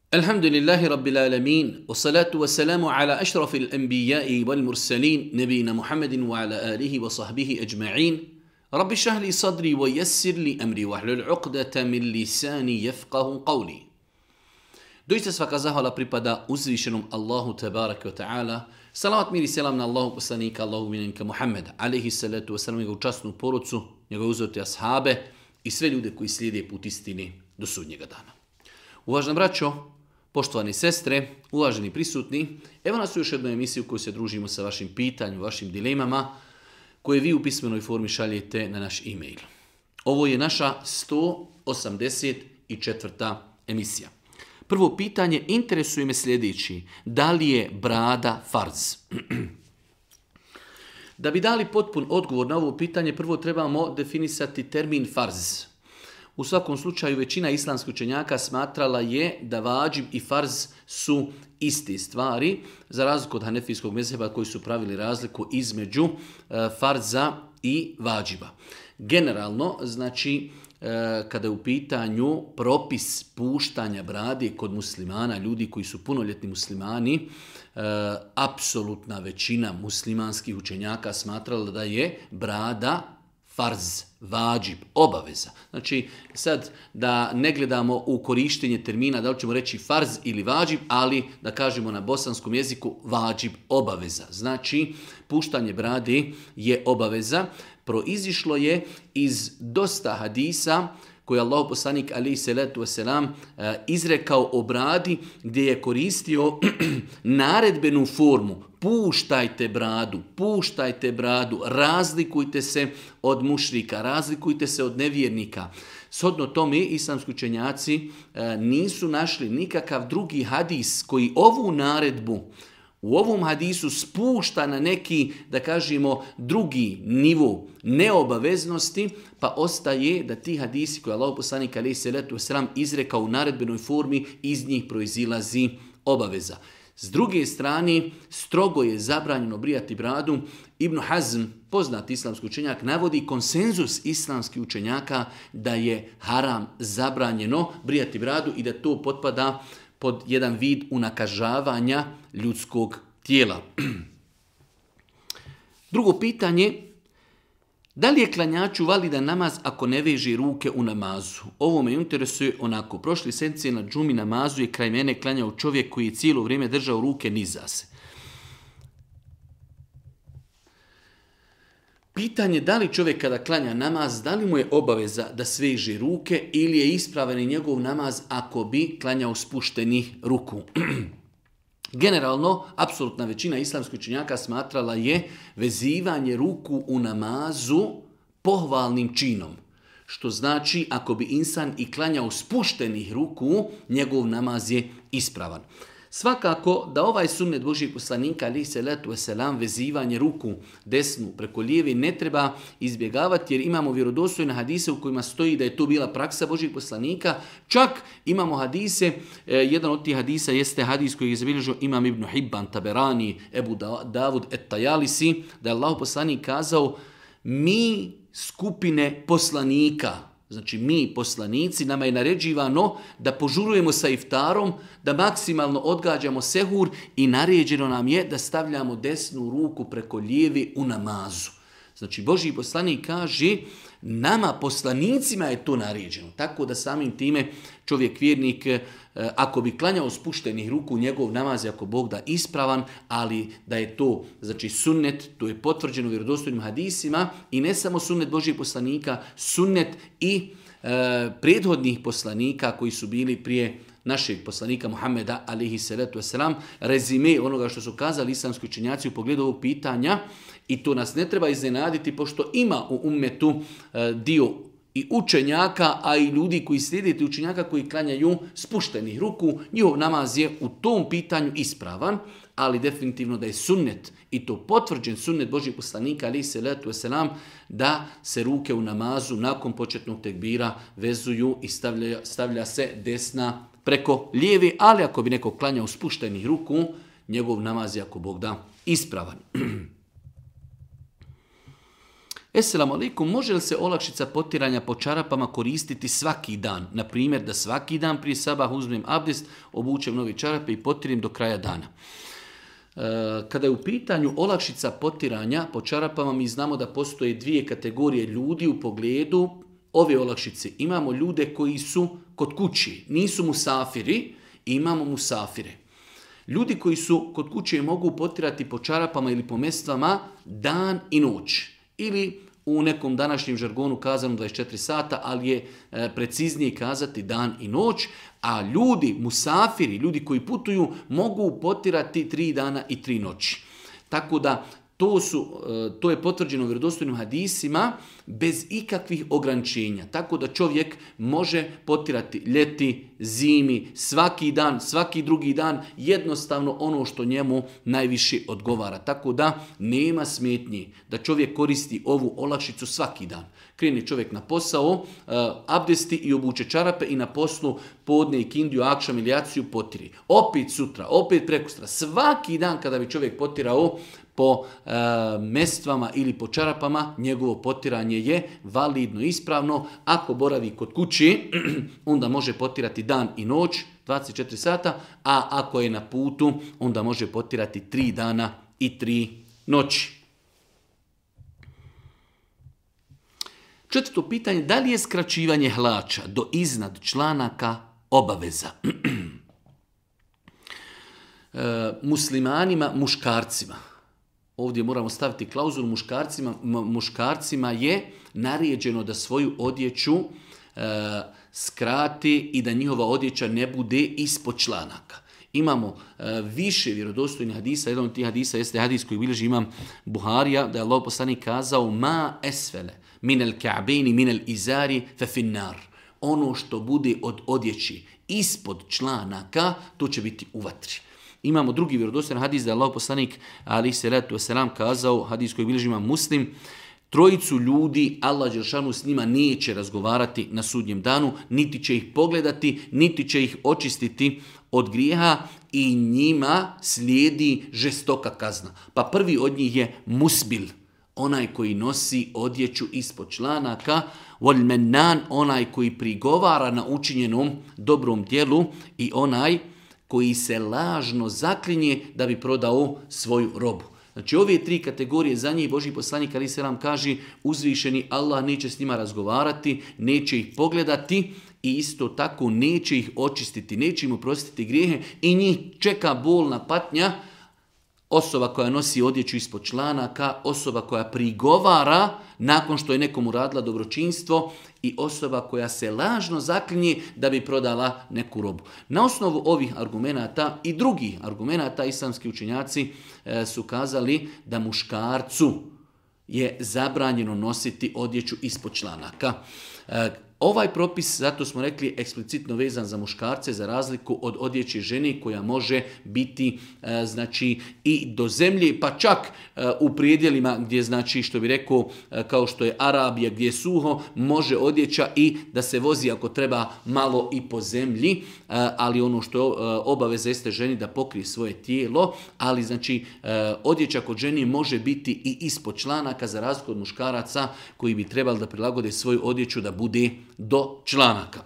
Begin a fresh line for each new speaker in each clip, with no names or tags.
الحمد لله رب العالمين والصلاة والسلام على أشرف الأنبياء والمرسلين نبينا محمد وعلى آله وصحبه أجمعين رب اشرح لي صدري ويسر لي أمري واحلل عقدة من لساني يفقه قولي. Doista svaka zahvala pripada uzvišenom Allahu tebareke ve taala. Salavat mir i selam na Allahu poslanika, Allahu miljenika Muhammeda, alejhi salatu vesselam, njegovu časnu porodcu, njegove uzorite ashabe i sve ljude koji slijede put istine do sudnjega dana. Uvažena braćo, poštovani sestre, uvaženi prisutni, evo nas u još jednoj emisiji u kojoj se družimo sa vašim pitanjima, vašim dilemama, koje vi u pismenoj formi šaljete na naš e-mail. Ovo je naša 184. emisija. Prvo pitanje interesuje me sljedeći: da li je brada farz? Da bi dali potpun odgovor na ovo pitanje, prvo trebamo definisati termin farz. U svakom slučaju većina islamskih učenjaka smatrala je da vađib i farz su iste stvari, za razliku od hanefijskog mezheba koji su pravili razliku između farza i vađiba. Generalno, znači, kada je u pitanju propis puštanja brade kod muslimana, ljudi koji su punoljetni muslimani, apsolutna većina muslimanskih učenjaka smatrala da je brada farz, vađib, obaveza. Znači, sad da ne gledamo u korištenje termina, da li ćemo reći farz ili vađib, ali da kažemo na bosanskom jeziku vađib, obaveza. Znači, puštanje brade je obaveza. Proizišlo je iz dosta hadisa koje je Allahov poslanik alejhi salatu vesselam izrekao o bradi, gdje je koristio naredbenu formu: puštajte bradu, razlikujte se od mušrika, razlikujte se od nevjernika. Shodno tome, islamski učenjaci nisu našli nikakav drugi hadis koji ovu naredbu u ovom hadisu spušta na neki, da kažemo, drugi nivo neobaveznosti, pa ostaje da ti hadisi koje Allahov poslanik alejhi salatu vesselam izrekao u naredbenoj formi, iz njih proizilazi obaveza. S druge strane, strogo je zabranjeno brijati bradu. Ibn Hazm, poznati islamski učenjak, navodi konsenzus islamskih učenjaka da je haram, zabranjeno brijati bradu i da to potpada pod jedan vid unakažavanja ljudskog tijela. Drugo pitanje: da li je klanjaču validan namaz ako ne veže ruke u namazu? Ovo me interesuje onako. Prošli sedmice na džumi namazu je kraj mene klanjao čovjek koji je cijelo vrijeme držao ruke niza se. Pitanje: da li čovjek kada klanja namaz, da li mu je obaveza da sveže ruke ili je ispravan i njegov namaz ako bi klanjao spuštenih ruku? Generalno, apsolutna većina islamskih učenjaka smatrala je vezivanje ruku u namazu pohvalnim činom. Što znači, ako bi insan i klanjao spuštenih ruku, njegov namaz je ispravan. Svakako da ovaj sunnet Božijeg poslanika alejhi salatu vesselam, vezivanje ruku desnu preko lijeve, ne treba izbjegavati, jer imamo vjerodostojne hadise u kojima stoji da je to bila praksa Božijeg poslanika. Čak imamo hadise, jedan od tih hadisa jeste hadis koji je zabilježio imam Ibn Hibban, Taberani, Ebu Davud et-Tajalisi, da je Allahov poslanik kazao: mi skupine poslanika, znači mi poslanici, nama je naređivano da požurujemo sa iftarom, da maksimalno odgađamo sehur i naređeno nam je da stavljamo desnu ruku preko lijeve u namazu. Znači Božji poslanik kaže, nama poslanicima je to naređeno. Tako da samim time čovjek vjernik, ako bi klanjao spuštenih ruku, njegov namaz je ako Bog da ispravan, ali da je to, znači, sunnet, to je potvrđeno vjerodostojnim hadisima, i ne samo sunnet Božjih poslanika, sunnet i prethodnih poslanika koji su bili prije našeg poslanika Muhammeda alejhi salatu vesselam. Rezime onoga što su kazali islamski učenjaci u pogledu ovog pitanja, i to nas ne treba iznenaditi, pošto ima u ummetu dio i učenjaka, a i ljudi koji slijede učenjaka koji klanjaju spuštenih ruku, njihov namaz je u tom pitanju ispravan, ali definitivno da je sunnet, i to potvrđen sunnet Božjeg poslanika alejhi salatu vesselam, da se ruke u namazu nakon početnog tekbira vezuju i stavlja se desna preko lijeve, ali ako bi neko klanjao spuštenih ruku, njegov namaz je ako Bog da ispravan. Esselamu alaikum, može li se olakšica potiranja po čarapama koristiti svaki dan? Na primjer, da svaki dan prije sabah uzmem abdest, obučem novi čarape i potirim do kraja dana. Kada je u pitanju olakšica potiranja po čarapama, mi znamo da postoje dvije kategorije ljudi u pogledu ove olakšice. Imamo ljude koji su kod kući, nisu musafiri, imamo musafire. Ljudi koji su kod kuće mogu potirati po čarapama ili po mestvama dan i noć. Ili u nekom današnjem žargonu kazano 24 sata, ali je preciznije kazati dan i noć. A ljudi, musafiri, ljudi koji putuju, mogu potirati 3 dana i 3 noći. Tako da to je potvrđeno u vjerodostojnim hadisima bez ikakvih ograničenja. Tako da čovjek može potirati ljeti, zimi, svaki dan, svaki drugi dan, jednostavno ono što njemu najviše odgovara. Tako da nema smetnji da čovjek koristi ovu olakšicu svaki dan. Krene čovjek na posao, abdesti i obuče čarape i na poslu podne i kindiju, akšam ili jaciju potiri. Opet sutra, opet prekustra, svaki dan kada bi čovjek potirao po mestvama ili po čarapama, njegovo potiranje je validno, ispravno. Ako boravi kod kući, onda može potirati dan i noć, 24 sata, a ako je na putu, onda može potirati 3 dana i 3 noći. Četvrto pitanje, da li je skraćivanje hlača do iznad članaka obaveza? Muslimanima, muškarcima. Ovdje moramo staviti klauzulu muškarcima je naređeno da svoju odjeću skrati i da njihova odjeća ne bude ispod članaka. Imamo više vjerodostojnih hadisa, jedan od tih hadisa jeste hadis koji bilježi imam Buharija, da je Allah poslanik kazao ma esfele minel ka'beni minel izari fe finnar. Ono što bude od odjeći ispod članaka, to će biti u vatri. Imamo drugi vjerodostojan hadis da je Allah poslanik alejhi selatu vesselam kazao, hadis koji bilježi imam Muslim, 3 ljudi Allah dželešanu s njima neće razgovarati na sudnjem danu, niti će ih pogledati, niti će ih očistiti od grijeha i njima slijedi žestoka kazna. Pa prvi od njih je musbil, onaj koji nosi odjeću ispod članaka, wal mennan, onaj koji prigovara na učinjenom dobrom djelu i onaj koji se lažno zaklinje da bi prodao svoju robu. Znači ove 3 kategorije za njih Božji poslanik alejhi selam kaže uzvišeni Allah neće s njima razgovarati, neće ih pogledati i isto tako neće ih očistiti, neće im oprostiti grijehe i njih čeka bolna patnja. Osoba koja nosi odjeću ispod članaka, osoba koja prigovara nakon što je nekom uradila dobročinstvo i osoba koja se lažno zaklinje da bi prodala neku robu. Na osnovu ovih argumenata i drugih argumenata islamski učenjaci su kazali da muškarcu je zabranjeno nositi odjeću ispod članaka. Ovaj propis, zato smo rekli, eksplicitno vezan za muškarce, za razliku od odjeće žene koja može biti znači i do zemlje, pa čak u prijedjelima gdje, znači, što bi rekao, kao što je Arabija, gdje je suho, može odjeća i da se vozi ako treba malo i po zemlji, ali ono što je obaveza jeste ženi da pokrije svoje tijelo, ali znači odjeća kod ženi može biti i ispod članaka za razliku od muškaraca koji bi trebali da prilagode svoju odjeću da bude do članaka.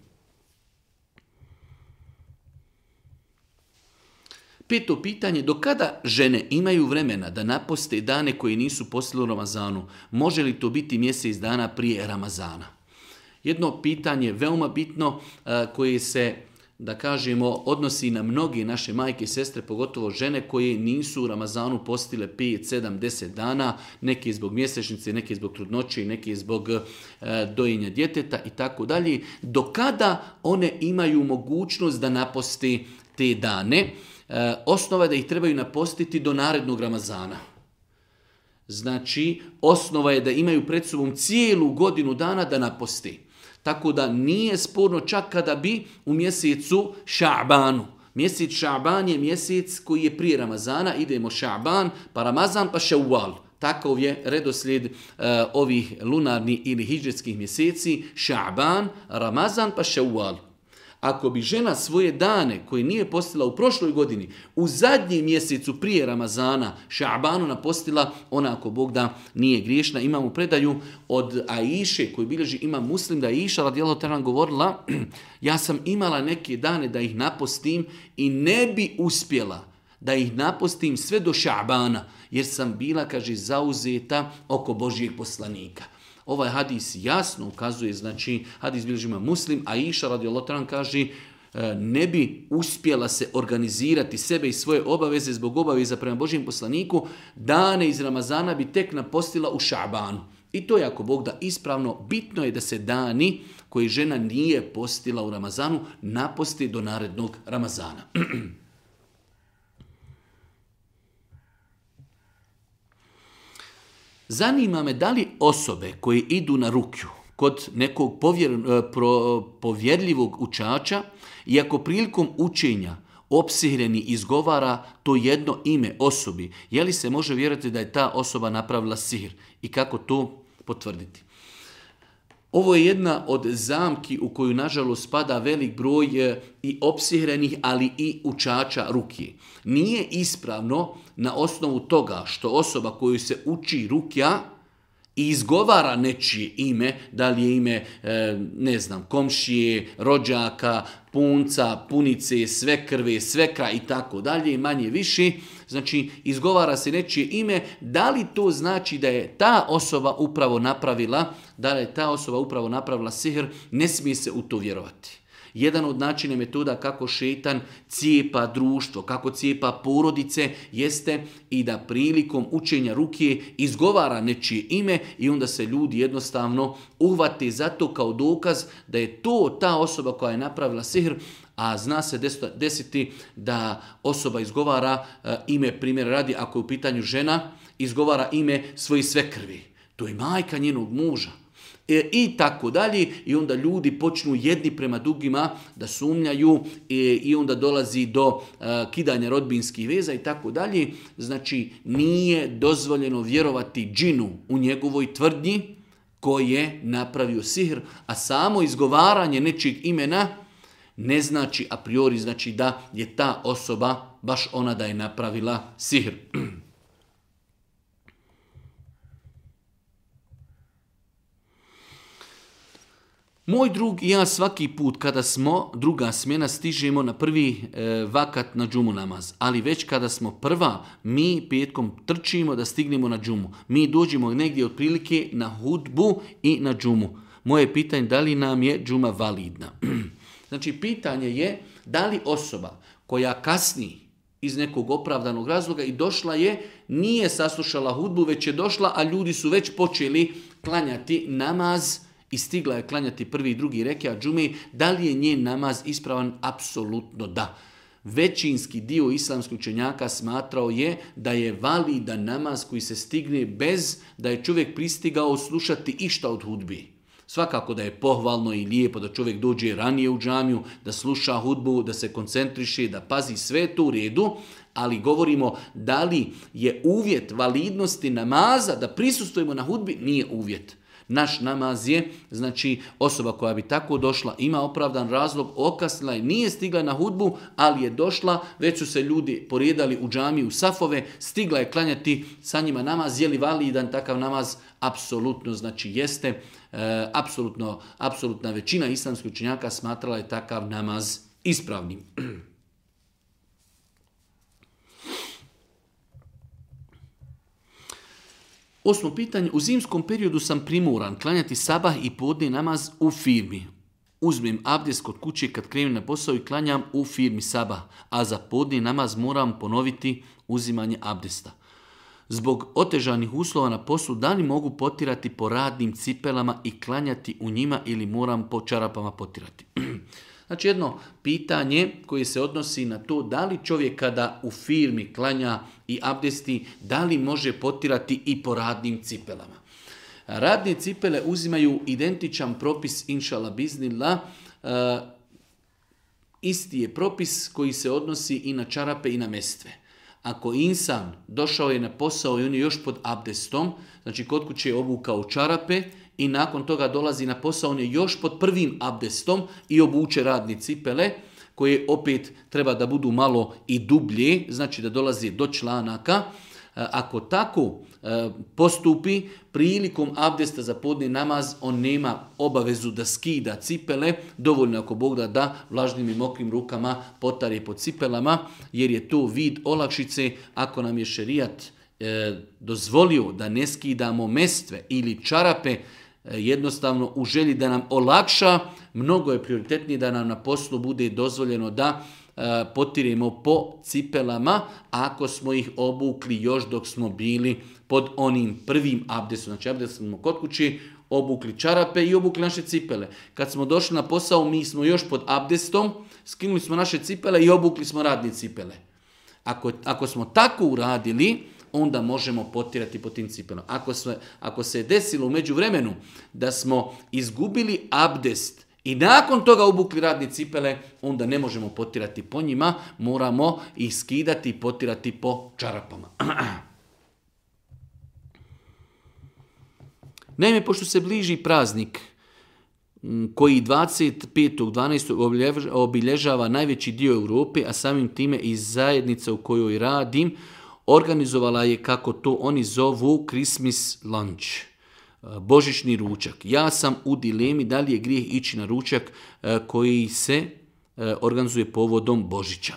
Peto pitanje, do kada žene imaju vremena da naposte dane koji nisu postili u Ramazanu? Može li to biti mjesec dana prije Ramazana? Jedno pitanje veoma bitno koje se, da kažemo, odnosi na mnoge naše majke i sestre, pogotovo žene koje nisu u Ramazanu postile 5, 7, 10 dana, neke zbog mjesečnice, neke zbog trudnoće, neke zbog dojenja djeteta i tako dalje. Do kada one imaju mogućnost da naposte te dane? Osnova je da ih trebaju napostiti do narednog Ramazana. Znači, osnova je da imaju pred sobom cijelu godinu dana da naposte. Tako da nije sporno čak kada bi u mjesecu Ša'banu. Mjesec Ša'ban je mjesec koji je prije Ramazana, idemo Ša'ban, pa Ramazan, pa Ševval. Takav je redoslijed ovih lunarnih ili hidžetskih mjeseci, Ša'ban, Ramazan, pa Ševval. Ako bi žena svoje dane koje nije postila u prošloj godini, u zadnjem mjesecu prije Ramazana, Ša'banu napostila, ona ako Bog da nije griješna. Imamo predaju od Aiše koji bilježi Imam Muslim da je Aiša radijallahu ta'ala govorila, ja sam imala neke dane da ih napostim i ne bi uspjela da ih napostim sve do Ša'bana, jer sam bila, kaže, zauzeta oko Božijeg poslanika. Ovaj hadis jasno ukazuje, znači hadis bilježi Imam Muslim, a Aiša radijallahu ta'ala kaže ne bi uspjela se organizirati sebe i svoje obaveze zbog obaveza prema Božijem poslaniku, dane iz Ramazana bi tek napostila u Ša'banu. I to je ako Bog da ispravno, bitno je da se dani koje žena nije postila u Ramazanu naposti do narednog Ramazana. Zanima me da li osobe koje idu na rukju kod nekog povjerljivog učača i ako prilikom učenja opsihreni izgovara to jedno ime osobi, je li se može vjerovati da je ta osoba napravila sihr i kako to potvrditi? Ovo je jedna od zamki u koju nažalost spada velik broj i opsihrenih, ali i učača rukije. Nije ispravno na osnovu toga što osoba koju se uči rukja i izgovara nečije ime, da li je ime, ne znam, komšije, rođaka, punca, punice, svekrve, svekra i tako dalje, manje više, znači izgovara se nečije ime, da li to znači da je ta osoba upravo napravila, sihr, ne smije se u to vjerovati. Jedan od načina metoda kako šejtan cijepa društvo, kako cijepa porodice, jeste i da prilikom učenja rukije izgovara nečije ime i onda se ljudi jednostavno uhvate za to kao dokaz da je to ta osoba koja je napravila sihr, a zna se desiti da osoba izgovara ime, primjer radi, ako je u pitanju žena, izgovara ime svoje svekrvi. To je majka njenog muža. I tako dalje, i onda ljudi počnu jedni prema drugima da sumnjaju i onda dolazi do kidanja rodbinskih veza i tako dalje. Znači nije dozvoljeno vjerovati džinu u njegovoj tvrdnji koji je napravio sihr, a samo izgovaranje nečijeg imena ne znači a priori, znači da je ta osoba baš ona da je napravila sihr. Moj drug i ja svaki put kada smo druga smjena stižemo na prvi vakat na džumu namaz. Ali već kada smo prva, mi petkom trčimo da stignemo na džumu. Mi dođemo negdje otprilike na hudbu i na džumu. Moje pitanje da li nam je džuma validna. Znači pitanje je da li osoba koja kasni iz nekog opravdanog razloga i došla je, nije saslušala hudbu, već je došla, a ljudi su već počeli klanjati namaz i stigla je klanjati prvi i drugi rekiat džume, da li je njen namaz ispravan? Apsolutno da. Većinski dio islamskih učenjaka smatrao je da je validan namaz koji se stigne bez da je čovjek pristigao slušati išta od hudbi. Svakako da je pohvalno i lijepo da čovjek dođe ranije u džamiju, da sluša hudbu, da se koncentriše, da pazi sve to u redu, ali govorimo da li je uvjet validnosti namaza da prisustvujemo na hudbi, nije uvjet. Naš namaz je, znači osoba koja bi tako došla, ima opravdan razlog, okasnila i nije stigla na hudbu, ali je došla, već su se ljudi porijedali u džamiju u safove, stigla je klanjati sa njima namaz, je li validan takav namaz? Apsolutno, znači jeste, apsolutna većina islamskih učenjaka smatrala je takav namaz ispravnim. 8. pitanje, u zimskom periodu sam primoran klanjati sabah i podne namaz u firmi. Uzmem abdest kod kuće kad krenem na posao i klanjam u firmi sabah, a za podne namaz moram ponoviti uzimanje abdesta. Zbog otežanih uslova na poslu, da li mogu potirati po radnim cipelama i klanjati u njima ili moram po čarapama potirati? Znači jedno pitanje koje se odnosi na to da li čovjek kada u firmi klanja i abdesti, da li može potirati i po radnim cipelama. Radne cipele uzimaju identičan propis, inšala biznillah, isti je propis koji se odnosi i na čarape i na mestve. Ako insan došao je na posao i on je još pod abdestom, znači kod kuće je obukao čarape i nakon toga dolazi na posao, on je još pod prvim abdestom i obuče radni cipele, koje opet treba da budu malo i dublje, znači da dolazi do članaka. Ako tako postupi, prilikom abdesta za podni namaz, on nema obavezu da skida cipele, dovoljno ako Bog da vlažnim i mokrim rukama potari po cipelama, jer je to vid olakšice. Ako nam je šerijat dozvolio da ne skidamo mestve ili čarape, jednostavno u želji da nam olakša, mnogo je prioritetnije da nam na poslu bude dozvoljeno da potiremo po cipelama ako smo ih obukli još dok smo bili pod onim prvim abdestom. Znači abdestom smo kod kući, obukli čarape i obukli naše cipele. Kad smo došli na posao, mi smo još pod abdestom, skinuli smo naše cipele i obukli smo radne cipele. Ako smo tako uradili, onda možemo potirati po tim cipelama. Ako se je desilo u međuvremenu da smo izgubili abdest i nakon toga obukli radne cipele, onda ne možemo potirati po njima, moramo ih skidati i potirati po čarapama. Naime, pošto se bliži praznik koji 25.12. obilježava najveći dio Europe, a samim time i zajednica u kojoj radim, organizovala je, kako to oni zovu, Christmas lunch, božićni ručak. Ja sam u dilemi da li je grijeh ići na ručak koji se organizuje povodom Božića.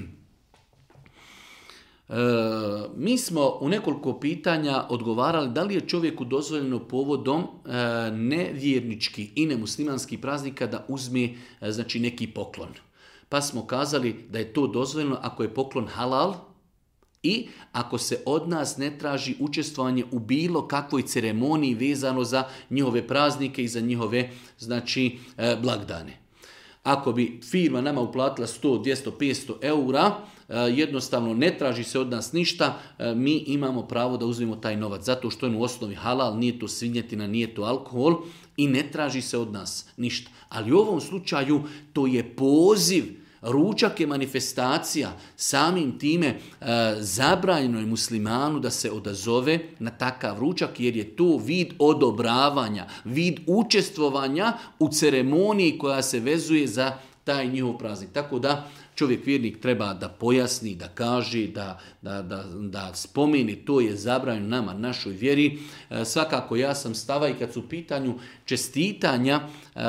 Mi smo u nekoliko pitanja odgovarali da li je čovjeku dozvoljeno povodom nevjerničkih i nemuslimanskih praznika da uzme znači neki poklon. Pa smo kazali da je to dozvoljeno ako je poklon halal i ako se od nas ne traži učestvovanje u bilo kakvoj ceremoniji vezano za njihove praznike i za njihove znači blagdane. Ako bi firma nama uplatila 100, 200, 500 eura, jednostavno ne traži se od nas ništa, mi imamo pravo da uzmemo taj novac. Zato što je u osnovi halal, nije to svinjetina, nije to alkohol i ne traži se od nas ništa. Ali u ovom slučaju to je poziv, ručak je manifestacija, samim time zabranjeno je muslimanu da se odazove na takav ručak, jer je to vid odobravanja, vid učestvovanja u ceremoniji koja se vezuje za taj njihov praznik. Tako da čovjek vjernik treba da pojasni, da kaže, da spomeni, to je zabranjeno nama, našoj vjeri. Svakako ja sam stava i kad su u pitanju čestitanja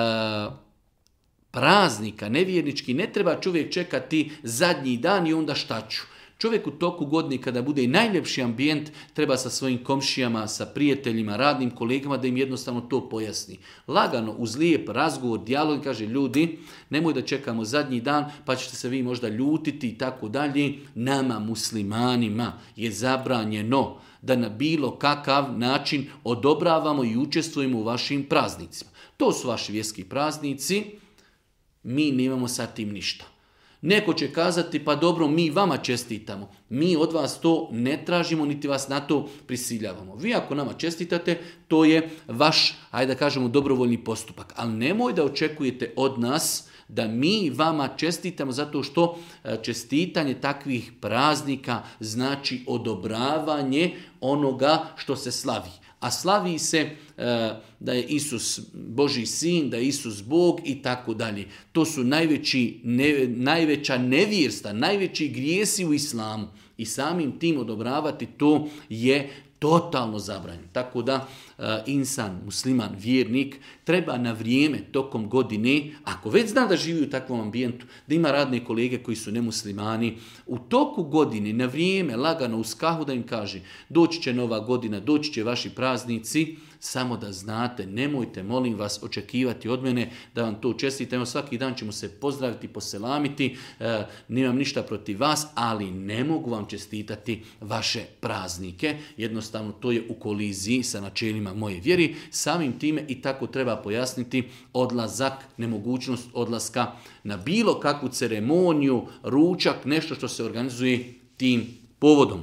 praznika nevjernički, ne treba čovjek čekati zadnji dan i onda šta ću. Čovjek u toku godine kada bude i najljepši ambijent treba sa svojim komšijama, sa prijateljima, radnim kolegama da im jednostavno to pojasni. Lagano, uz lijep razgovor, dijalog, kaže ljudi, nemoj da čekamo zadnji dan pa ćete se vi možda ljutiti i tako dalje. Nama muslimanima je zabranjeno da na bilo kakav način odobravamo i učestvujemo u vašim praznicima. To su vaši vjerski praznici, mi nemamo sa tim ništa. Neko će kazati, pa dobro, mi vama čestitamo. Mi od vas to ne tražimo, niti vas na to prisiljavamo. Vi ako nama čestitate, to je vaš, ajde da kažemo, dobrovoljni postupak. Ali nemoj da očekujete od nas da mi vama čestitamo, zato što čestitanje takvih praznika znači odobravanje onoga što se slavi. A slavi se da je Isus Božji sin, da je Isus Bog i tako dalje. To su najveća nevjerstva, najveći grijesi u islamu. I samim tim odobravati to je totalno zabranjeno. Tako da insan, musliman, vjernik treba na vrijeme tokom godine, ako već zna da živi u takvom ambijentu, da ima radne kolege koji su nemuslimani, u toku godine na vrijeme lagano uz kahu da im kaže doći će nova godina, doći će vaši praznici, samo da znate, nemojte, molim vas, očekivati od mene da vam to čestitam. Svaki dan ćemo se pozdraviti, poselamiti, nemam ništa protiv vas, ali ne mogu vam čestitati vaše praznike. Jednostavno, to je u koliziji sa načelima moje vjeri. Samim time i tako treba pojasniti odlazak, nemogućnost odlaska na bilo kakvu ceremoniju, ručak, nešto što se organizuje tim povodom.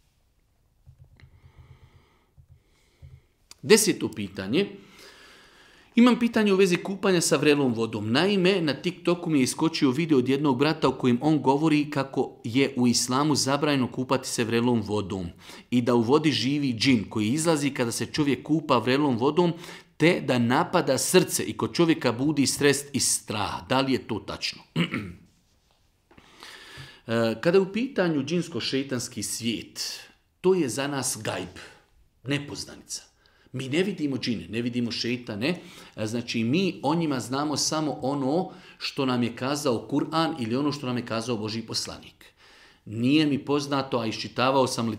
10. pitanje. Imam pitanje u vezi kupanja sa vrelom vodom. Naime, na TikToku mi je iskočio video od jednog brata u kojem on govori kako je u islamu zabranjeno kupati se vrelom vodom i da u vodi živi džin koji izlazi kada se čovjek kupa vrelom vodom, te da napada srce i kod čovjeka budi stres i strah. Da li je to tačno? Kada je u pitanju džinsko-šeitanski svijet, to je za nas gajb, nepoznanica. Mi ne vidimo džine, ne vidimo šeitane, znači mi o njima znamo samo ono što nam je kazao Kur'an ili ono što nam je kazao Božji poslanik. Nije mi poznato, a iščitavao sam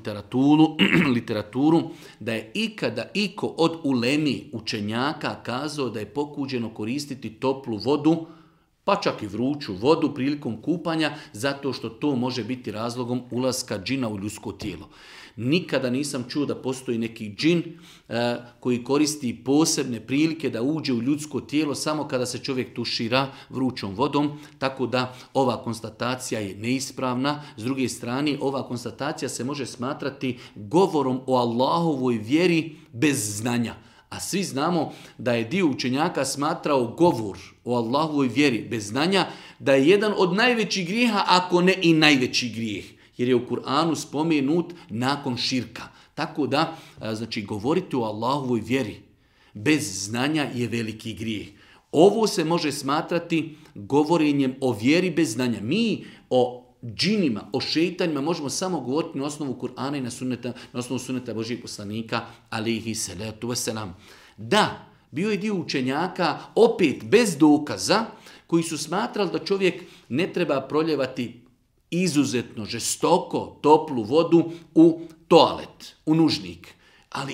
literaturu, da je ikada iko od ulemi učenjaka kazao da je pokuđeno koristiti toplu vodu, pa čak i vruću vodu prilikom kupanja, zato što to može biti razlogom ulaska džina u ljudsko tijelo. Nikada nisam čuo da postoji neki džin koji koristi posebne prilike da uđe u ljudsko tijelo samo kada se čovjek tušira vrućom vodom, tako da ova konstatacija je neispravna. S druge strane, ova konstatacija se može smatrati govorom o Allahovoj vjeri bez znanja. A svi znamo da je dio učenjaka smatrao govor o Allahovoj vjeri bez znanja da je jedan od najvećih grijeha, ako ne i najveći grijeh. Jer je u Kur'anu spomenut nakon širka. Tako da, znači, govoriti o Allahovoj vjeri bez znanja je veliki grijeh. Ovo se može smatrati govorenjem o vjeri bez znanja. Mi o džinima, o šeitanima možemo samo govoriti na osnovu Kur'ana i na osnovu sunneta Božijeg poslanika, alejhi salatu vesselam. Da, bio je dio učenjaka, opet bez dokaza, koji su smatrali da čovjek ne treba proljevati izuzetno žestoko toplu vodu u toalet, u nužnik. Ali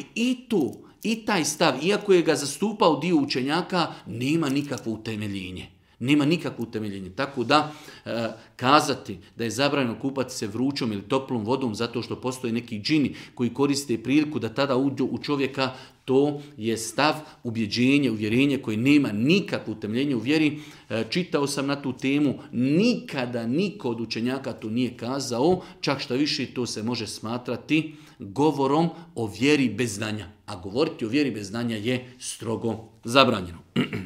i taj stav, iako je ga zastupao dio učenjaka, nema nikakvo utemeljenje. Nema nikakvo utemeljenje. Tako da kazati da je zabranjeno kupati se vrućom ili toplom vodom zato što postoje neki džini koji koriste priliku da tada uđu u čovjeka, to je stav, ubjeđenje, uvjerenje koje nema nikakvo utemeljenje u vjeri. Čitao sam na tu temu, nikada niko od učenjaka to nije kazao, čak što više to se može smatrati govorom o vjeri bez znanja. A govoriti o vjeri bez znanja je strogo zabranjeno.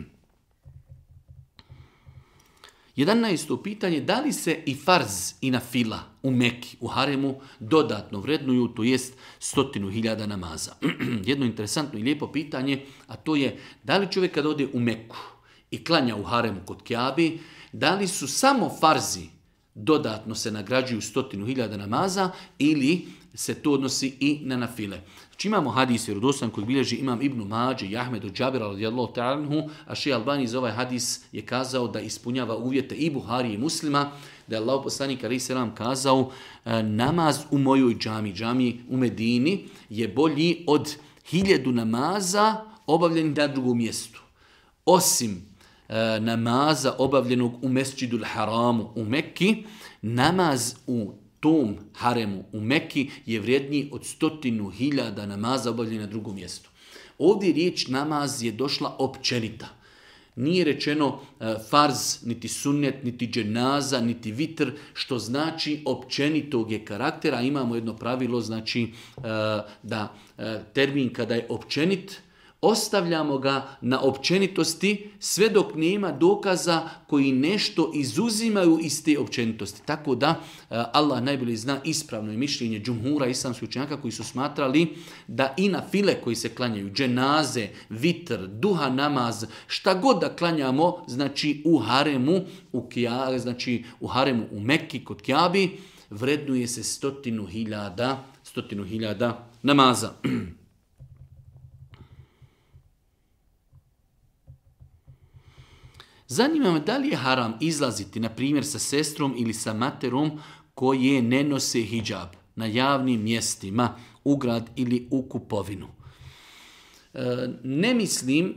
11. pitanje, da li se i farz i nafila u Meki, u haremu, dodatno vrednuju, to jest 100.000 namaza. Jedno interesantno i lijepo pitanje, a to je, da li čovjek kad ode u Meku i klanja u haremu kod Kjabi, da li su samo farzi dodatno se nagrađuju 100.000 namaza ili se to odnosi i na nafile. Znači imamo hadis vjerodostojan koji bilježi imam Ibn Mađe i Ahmed od Džabira radijallahu ta'ala anhu, a Šejh Albani za ovaj hadis je kazao da ispunjava uvjete i Buhari i Muslima, da je Allahov poslanik alejhi selam kazao namaz u mojoj džamiji u Medini je bolji od 1000 namaza obavljenih na drugom mjestu. Osim namaza obavljenog u Mesdžidul Haramu u Mekki, namaz u tom haremu u Mekki je vrijedniji od 100.000 namaza obavljenih na drugom mjestu. Ovdje riječ namaz je došla općenita. Nije rečeno farz, niti sunnet, niti dženaza, niti vitr, što znači općenitog je karaktera. Imamo jedno pravilo, znači da termin kada je općenit, ostavljamo ga na općenitosti sve dok nema dokaza koji nešto izuzimaju iz te općenitosti. Tako da Allah najbolje zna ispravno mišljenje džumhura islamskih učenjaka koji su smatrali da i na file koji se klanjaju, dženaze, vitr, duha namaz, šta god da klanjamo, znači u haremu, znači u haremu u Mekki kod Kjabi, vrednuje se 100.000 namaza. Zanima me da li je haram izlaziti, na primjer, sa sestrom ili sa materom koje ne nose hidžab na javnim mjestima, u grad ili u kupovinu. Ne mislim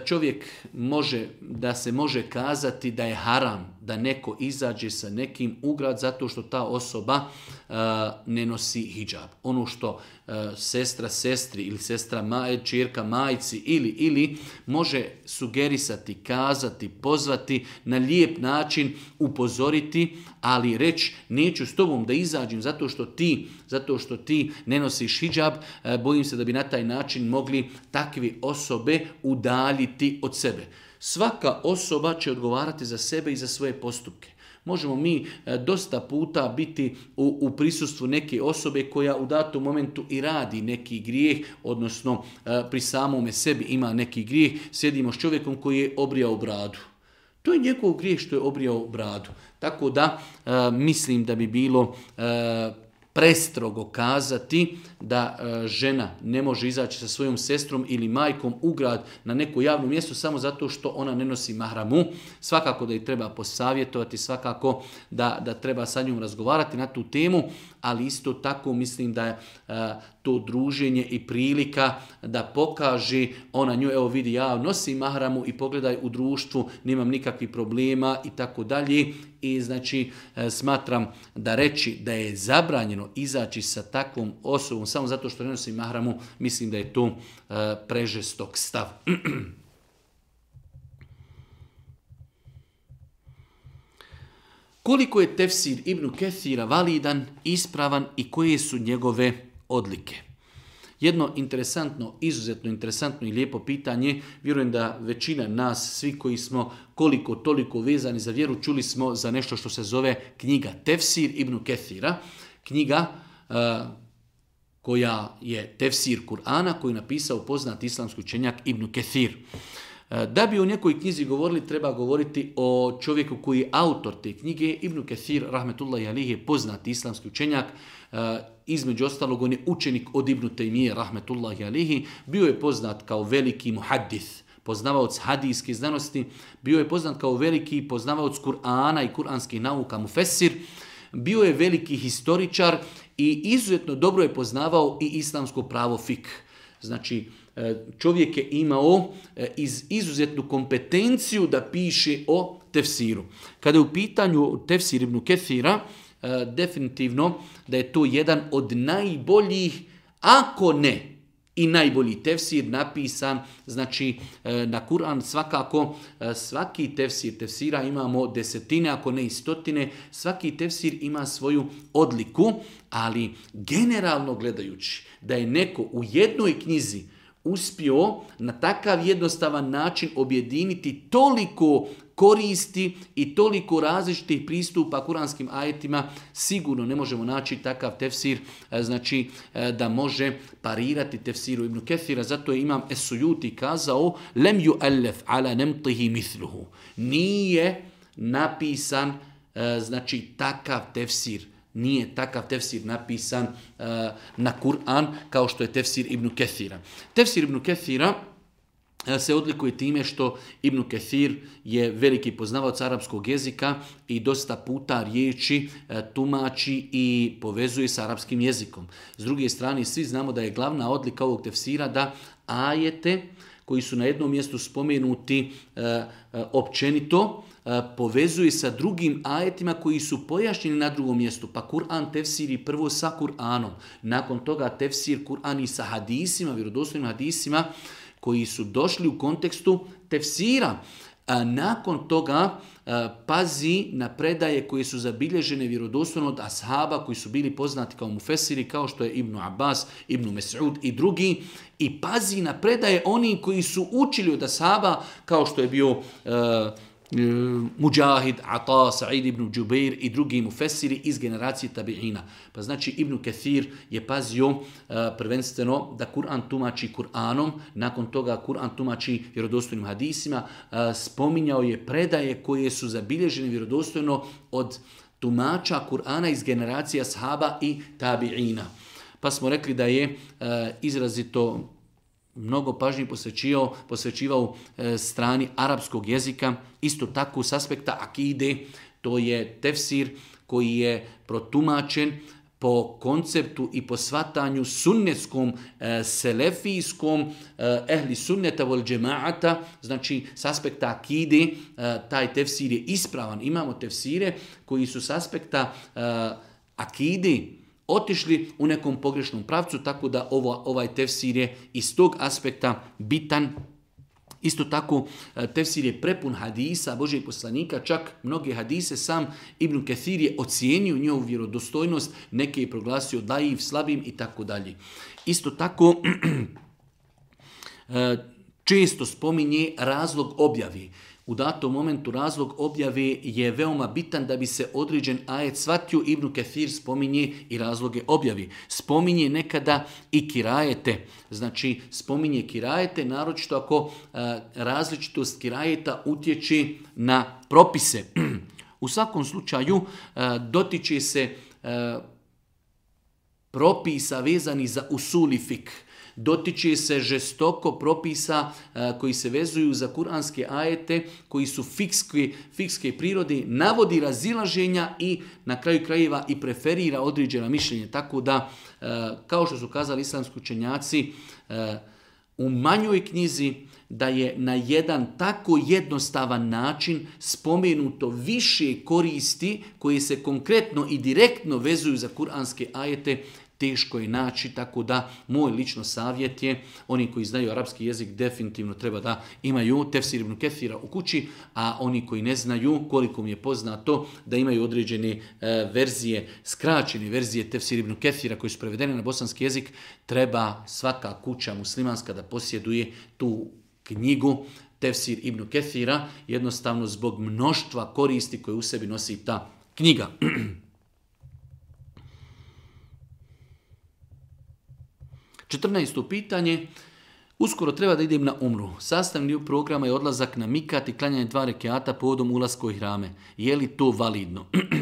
da se može kazati da je haram da neko izađe sa nekim u grad zato što ta osoba ne nosi hidžab. Ono što sestra sestri ili čerka majci ili može sugerisati, kazati, pozvati, na lijep način upozoriti, ali reći neću s tobom da izađem zato što ti ne nosiš hidžab, bojim se da bi na taj način mogli takve osobe udaljiti od sebe. Svaka osoba će odgovarati za sebe i za svoje postupke. Možemo mi dosta puta biti u prisustvu neke osobe koja u datom momentu i radi neki grijeh, odnosno pri samome sebi ima neki grijeh, sjedimo s čovjekom koji je obrijao bradu. To je njegov grijeh što je obrijao bradu. Tako da mislim da bi bilo prestrogo kazati da žena ne može izaći sa svojom sestrom ili majkom u grad na neko javno mjesto samo zato što ona ne nosi mahramu. Svakako da ih treba posavjetovati, svakako da treba sa njom razgovarati na tu temu, ali isto tako mislim da je to druženje i prilika da pokaže ona nju, evo vidi ja nosim mahramu i pogledaj u društvu, nemam nikakvih problema i tako dalje. I znači smatram da reći da je zabranjeno izaći sa takvom osobom samo zato što ne nosi mahramu, mislim da je to prežestok stav. Koliko je tefsir Ibn Kethira validan, ispravan i koje su njegove odlike? Jedno interesantno, izuzetno interesantno i lijepo pitanje. Vjerujem da većina nas, svi koji smo koliko toliko vezani za vjeru, čuli smo za nešto što se zove knjiga Tefsir Ibn Kethira. Knjiga koja je tefsir Kur'ana, koju je napisao poznat islamski učenjak Ibn Kethir. Da bi o nekoj knjizi govorili, treba govoriti o čovjeku koji je autor te knjige. Ibn Kethir, rahmetullahi alihi, je poznati islamski učenjak. Između ostalog, on je učenik od Ibn Taymije, rahmetullahi alihi. Bio je poznat kao veliki muhaddis, poznavaoc hadijske znanosti. Bio je poznat kao veliki poznavaoc Kur'ana i kuranskih nauka, mufesir. Bio je veliki historičar i izuzetno dobro je poznavao i islamsko pravo fik. Znači, čovjek je imao izuzetnu kompetenciju da piše o tefsiru. Kada je u pitanju tefsir Ibn Kethira, definitivno da je to jedan od najboljih, ako ne i najbolji tefsir napisan, znači na Kur'an svakako, svaki tefsira imamo desetine, ako ne i stotine, svaki tefsir ima svoju odliku, ali generalno gledajući da je neko u jednoj knjizi uspio na takav jednostavan način objediniti toliko koristi i toliko različitih pristupa kuranskim ajetima, sigurno ne možemo naći takav tefsir, znači da može parirati tefsiru Ibn Kethira. Zato je Imam Es-Sujuti kazao lem yu'allaf ala namtihi mithluhu. Nije napisan znači takav tefsir. Nije takav tefsir napisan na Kur'an kao što je tefsir Ibn Kethira. Tefsir Ibn Kethira se odlikuje time što Ibn Kethir je veliki poznavaoc arapskog jezika i dosta puta riječi tumači i povezuje s arapskim jezikom. S druge strane, svi znamo da je glavna odlika ovog tefsira da ajete koji su na jednom mjestu spomenuti općenito, povezuje sa drugim ajetima koji su pojašnjeni na drugom mjestu. Pa Kur'an tefsiri prvo sa Kur'anom. Nakon toga tefsir Kur'an i sa hadisima, vjerodostojnim hadisima koji su došli u kontekstu tefsira. A nakon toga pazi na predaje koje su zabilježene vjerodostojno od ashaba koji su bili poznati kao mufesiri, kao što je Ibn Abbas, Ibn Mes'ud i drugi. I pazi na predaje oni koji su učili od ashaba, kao što je bio Mujahid, Ata, Sa'id ibn Džubeir i drugi mufesiri iz generacije tabi'ina. Pa znači Ibn Kethir je pazio prvenstveno da Kur'an tumači Kur'anom, nakon toga Kur'an tumači vjerodostojnim hadisima, spominjao je predaje koje su zabilježene vjerodostojno od tumača Kur'ana iz generacija ashaba i tabi'ina. Pa smo rekli da je izrazito mnogo pažnje posvećivao strani arapskog jezika, isto tako s aspekta akide, to je tefsir koji je protumačen po konceptu i po shvatanju sunnetskom, selefijskom, ehli sunneta vol džemaata, znači s aspekta akide, taj tefsir je ispravan. Imamo tefsire koji su s aspekta akide otišli u nekom pogrešnom pravcu, tako da ovaj tefsir je iz tog aspekta bitan. Isto tako, tefsir je prepun hadisa Božijeg poslanika, čak mnoge hadise sam Ibn Kethir je ocijenio njihovu vjerodostojnost, neke je proglasio daiv, slabim i tako dalje. Isto tako, često spominje razlog objave. U datom momentu razlog objave je veoma bitan da bi se određen ajet shvatio. Ibn Kathir spominje i razloge objave. Spominje nekada i kirajete. Znači, spominje kirajete, naročito ako različitost kirajeta utječe na propise. U svakom slučaju dotiče se propisa vezani za usuli fik. Dotiče se žestoko propisa koji se vezuju za kuranske ajete, koji su fikske prirode, navodi razilaženja i na kraju krajeva i preferira određena mišljenja. Tako da, kao što su kazali islamski učenjaci, u manjoj knjizi da je na jedan tako jednostavan način spomenuto više koristi koje se konkretno i direktno vezuju za kuranske ajete, teško je naći, tako da moj lično savjet je, oni koji znaju arapski jezik definitivno treba da imaju tefsir Ibn Kathira u kući, a oni koji ne znaju, koliko mi je poznato, da imaju određene verzije, skraćene verzije tefsir Ibn Kathira koji su prevedene na bosanski jezik, treba svaka kuća muslimanska da posjeduje tu knjigu tefsir Ibn Kathira, jednostavno zbog mnoštva koristi koje u sebi nosi ta knjiga. 14. pitanje. Uskoro treba da idem na umru. Sastavni dio programa je odlazak na mikat i klanjanje 2 rekiata povodom ulaska u ihrame. Je li to validno?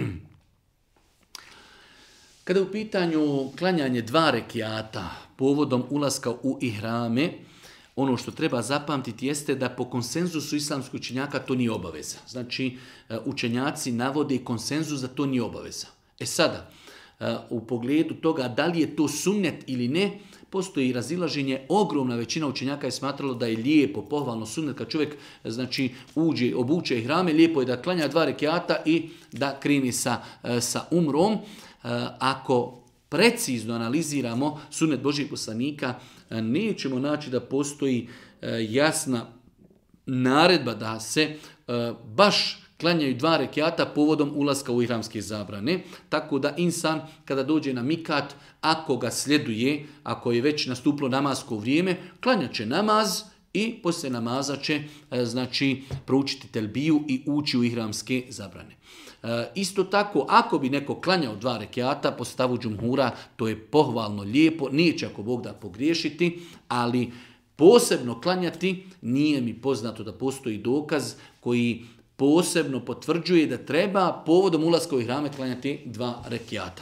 Kada je u pitanju klanjanje 2 rekiata povodom ulaska u ihrame, ono što treba zapamtiti jeste da po konsenzusu islamskih učenjaka to nije obaveza. Znači, učenjaci navode konsenzus da to nije obaveza. Sada, u pogledu toga da li je to sunnet ili ne, postoji razilaženje. Ogromna većina učenjaka je smatralo da je lijepo, pohvalno sunnet kad čovjek obuče ihrame, lijepo je da klanja 2 rekiata i da krene sa umrom. Ako precizno analiziramo sunnet Božjih poslanika, nećemo naći da postoji jasna naredba da se baš klanjaju 2 rekiata povodom ulaska u ihramske zabrane. Tako da insan kada dođe na mikat, ako ga sljeduje, ako je već nastupilo namasko vrijeme, klanjat će namaz i poslije namaza će proučiti telbiju i ući u ihramske zabrane. Isto tako, ako bi neko klanjao 2 rekiata po stavu džumhura, to je pohvalno lijepo, neće ako Bog da pogriješiti, ali posebno klanjati nije mi poznato da postoji dokaz koji posebno potvrđuje da treba povodom ulaska u ihrame klanjati 2 rekiata.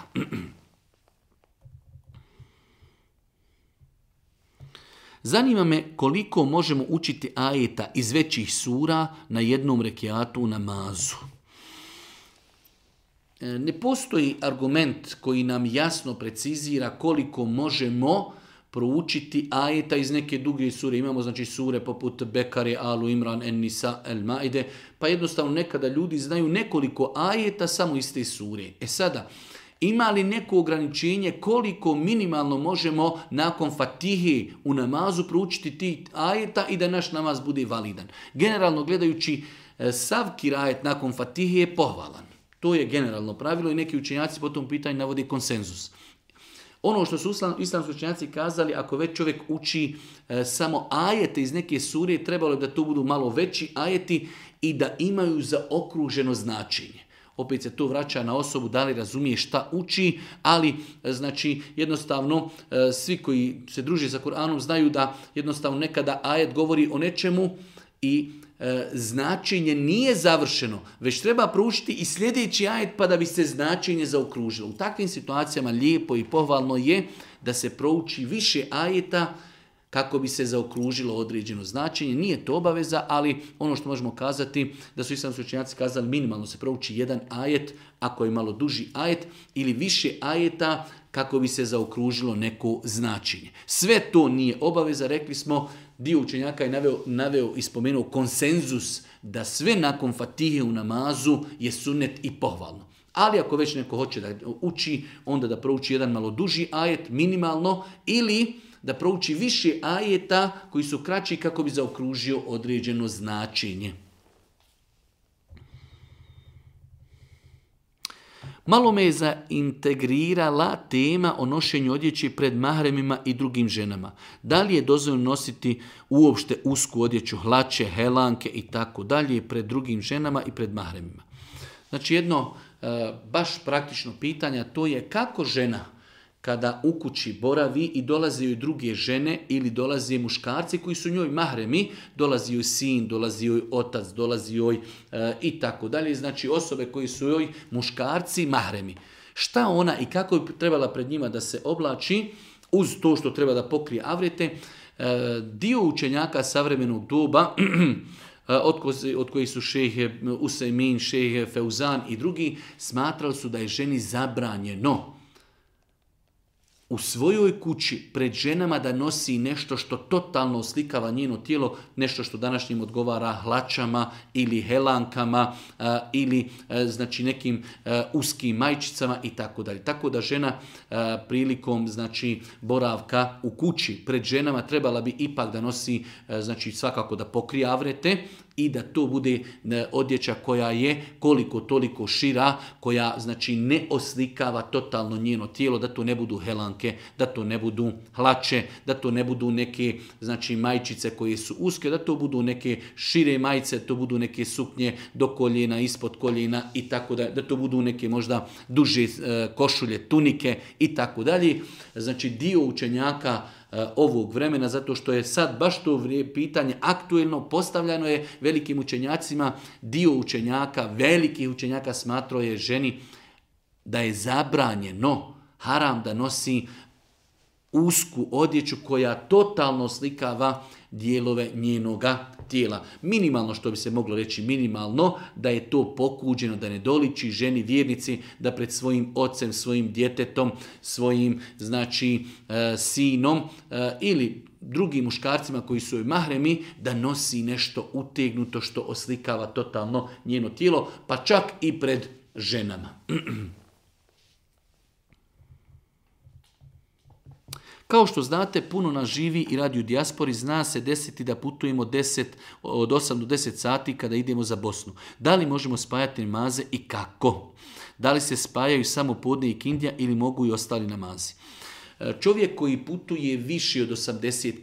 Zanima me koliko možemo učiti ajeta iz većih sura na jednom rekiatu u namazu. Ne postoji argument koji nam jasno precizira koliko možemo proučiti ajeta iz neke duge sure. Imamo sure poput Bekare, Alu Imran, En-Nisa, El-Maide, pa jednostavno nekada ljudi znaju nekoliko ajeta samo iz te sure. Sada, ima li neko ograničenje koliko minimalno možemo nakon Fatihe u namazu proučiti ti ajeta i da naš namaz bude validan? Generalno gledajući, sav kirajet nakon Fatihe je pohvalan. To je generalno pravilo i neki učenjaci po tom pitanju navode konsenzus. Ono što su islamski učenjaci kazali, ako već čovjek uči samo ajete iz neke sure, trebalo je da to budu malo veći ajeti i da imaju zaokruženo značenje. Opet se to vraća na osobu da li razumije šta uči, ali jednostavno svi koji se druže sa Kur'anom znaju da jednostavno nekada ajet govori o nečemu i značenje nije završeno, već treba proučiti i sljedeći ajet pa da bi se značenje zaokružilo. U takvim situacijama lijepo i pohvalno je da se prouči više ajeta kako bi se zaokružilo određeno značenje. Nije to obaveza, ali ono što možemo kazati da su islamski učenjaci kazali minimalno se prouči jedan ajet, ako je malo duži ajet, ili više ajeta kako bi se zaokružilo neko značenje. Sve to nije obaveza, rekli smo, dio učenjaka je naveo i spomenuo konsenzus da sve nakon Fatihe u namazu je sunnet i pohvalno. Ali ako već neko hoće da uči, onda da prouči jedan malo duži ajet minimalno ili da prouči više ajeta koji su kraći kako bi zaokružio određeno značenje. Malo me je zaintegrirala tema o nošenju odjeći pred mahremima i drugim ženama. Da li je dozvoljeno nositi uopšte usku odjeću, hlače, helanke i tako dalje pred drugim ženama i pred mahremima? Znači jedno baš praktično pitanje, to je kako žena kada u kući boravi i dolaze joj druge žene ili dolaze muškarci koji su njoj mahremi, dolazi joj sin, dolazi joj otac, dolazi joj i tako dalje, znači osobe koji su joj muškarci mahremi. Šta ona i kako bi trebala pred njima da se oblači, uz to što treba da pokrije avrete, dio učenjaka savremenog doba, od kojih su šejh Usejmin, šejh Feuzan i drugi, smatrali su da je ženi zabranjeno u svojoj kući pred ženama da nosi nešto što totalno oslikava njeno tijelo, nešto što današnjim odgovara hlačama ili helankama ili znači nekim uskim majčicama i tako dalje. Tako da žena prilikom znači boravka u kući pred ženama trebala bi ipak da nosi znači svakako da pokrije avrete i da to bude odjeća koja je koliko toliko šira, koja znači ne oslikava totalno njeno tijelo, da to ne budu helanke, da to ne budu hlače, da to ne budu neke znači majčice koje su uske, da to budu neke šire majice, to budu neke suknje do koljena, ispod koljena i tako da to budu neke možda duže košulje, tunike i tako dalje. Znači dio učenjaka ovog vremena, zato što je sad baš to pitanje aktuelno, postavljano je velikim učenjacima, dio učenjaka, velikih učenjaka smatrao je ženi da je zabranjeno, haram da nosi usku odjeću koja totalno slikava dijelove njenoga tijela. Minimalno, što bi se moglo reći minimalno, da je to pokuđeno, da ne doliči ženi vjernici da pred svojim ocem, svojim djetetom, svojim znači sinom ili drugim muškarcima koji su joj mahremi, da nosi nešto utegnuto što oslikava totalno njeno tijelo, pa čak i pred ženama. Kao što znate, puno nas živi i radi u dijaspori, zna se desiti da putujemo od 8 do 10 sati kada idemo za Bosnu. Da li možemo spajati namaze i kako? Da li se spajaju samo podne i kindija ili mogu i ostali namazi? Čovjek koji putuje više od 80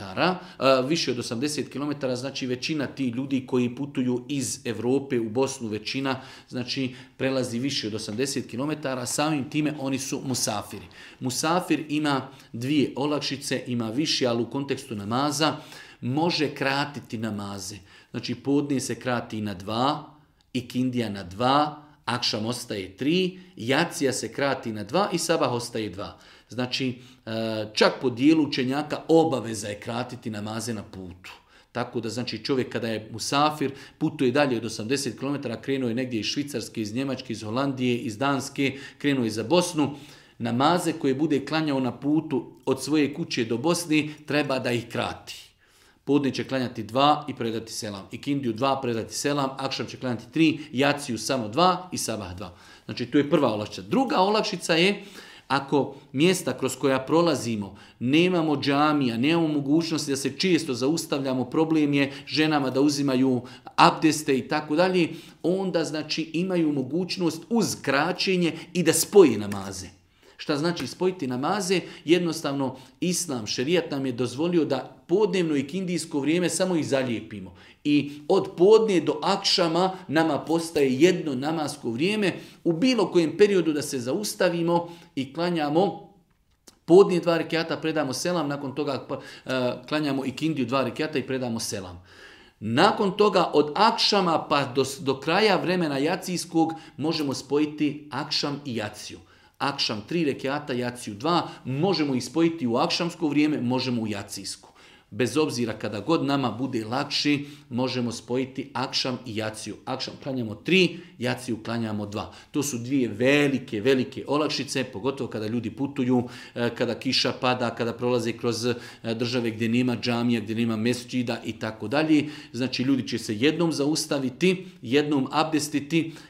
km, znači većina ti ljudi koji putuju iz Europe u Bosnu, većina znači prelazi više od 80 km, samim time oni su musafiri. Musafir ima dvije olakšice, ima više, ali u kontekstu namaza može kratiti namaze. Znači podne se krati na 2, ikindija na 2, akšam ostaje 3, jacija se krati na 2 i sabah ostaje 2. Znači, čak po dijelu učenjaka obaveza je kratiti namaze na putu. Tako da znači čovjek kada je musafir, putuje dalje od 80 km, krenuo je negdje iz Švicarske, iz Njemačke, iz Holandije, iz Danske, krenuo je za Bosnu. Namaze koje bude klanjao na putu od svoje kuće do Bosne treba da ih krati. Podne će klanjati 2 i predati selam. Ikindiju 2, predati selam. Akšam će klanjati 3, jaciju samo 2 i sabah 2. Znači to je prva olakšica. Druga olakšica je ako mjesta kroz koja prolazimo nemamo džamija, nemamo mogućnosti da se često zaustavljamo, problem je ženama da uzimaju abdeste i tako dalje, onda znači imaju mogućnost uz kraćenje i da spoje namaze. Šta znači spojiti namaze? Jednostavno, islam, šerijat nam je dozvolio da podnevno i kindijsko vrijeme samo ih zalijepimo. I od podne do akšama nama postaje jedno namasko vrijeme, u bilo kojem periodu da se zaustavimo i klanjamo podne 2 rekiata, predamo selam, nakon toga klanjamo i kindiju 2 rekiata i predamo selam. Nakon toga od akšama pa do kraja vremena jacijskog možemo spojiti akšam i jaciju. Akšam 3 rekiata, jaciju 2, možemo ih spojiti u akšamsko vrijeme, možemo u jacijsko. Bez obzira kada god nama bude lakši, možemo spojiti akšam i jaciju. Akšam klanjamo 3, jaciju klanjamo 2. To su dvije velike olakšice, pogotovo kada ljudi putuju, kada kiša pada, kada prolaze kroz države gdje nema džamija, gdje nema mesdžida i tako dalje. Znači ljudi će se jednom zaustaviti, jednom abdestiti,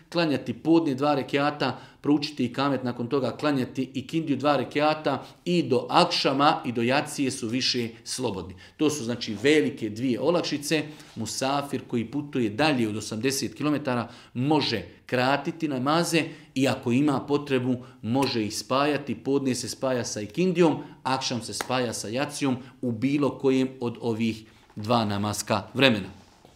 klanjati podne 2 rekiata, proučiti i kamet, nakon toga klanjati i kindiju 2 rekiata i do akšama i do jacije su više slobodni. To su znači velike 2 olakšice. Musafir koji putuje dalje od 80 km može kratiti namaze i ako ima potrebu može ih spajati. Podne se spaja sa ikindijom, akšam se spaja sa jacijom u bilo kojem od ovih 2 namaska vremena.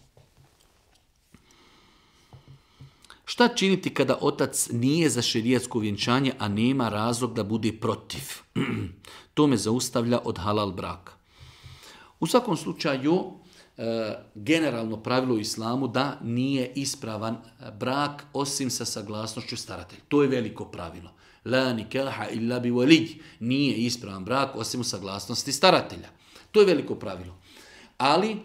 Šta činiti kada otac nije za šerijatsko vjenčanje, a nema razlog da bude protiv? To me zaustavlja od halal braka. U svakom slučaju, generalno pravilo u islamu da nije ispravan brak osim sa saglasnošću staratelja. To je veliko pravilo. La nikaha illa bi walij. Nije ispravan brak osim u saglasnosti staratelja. To je veliko pravilo. Ali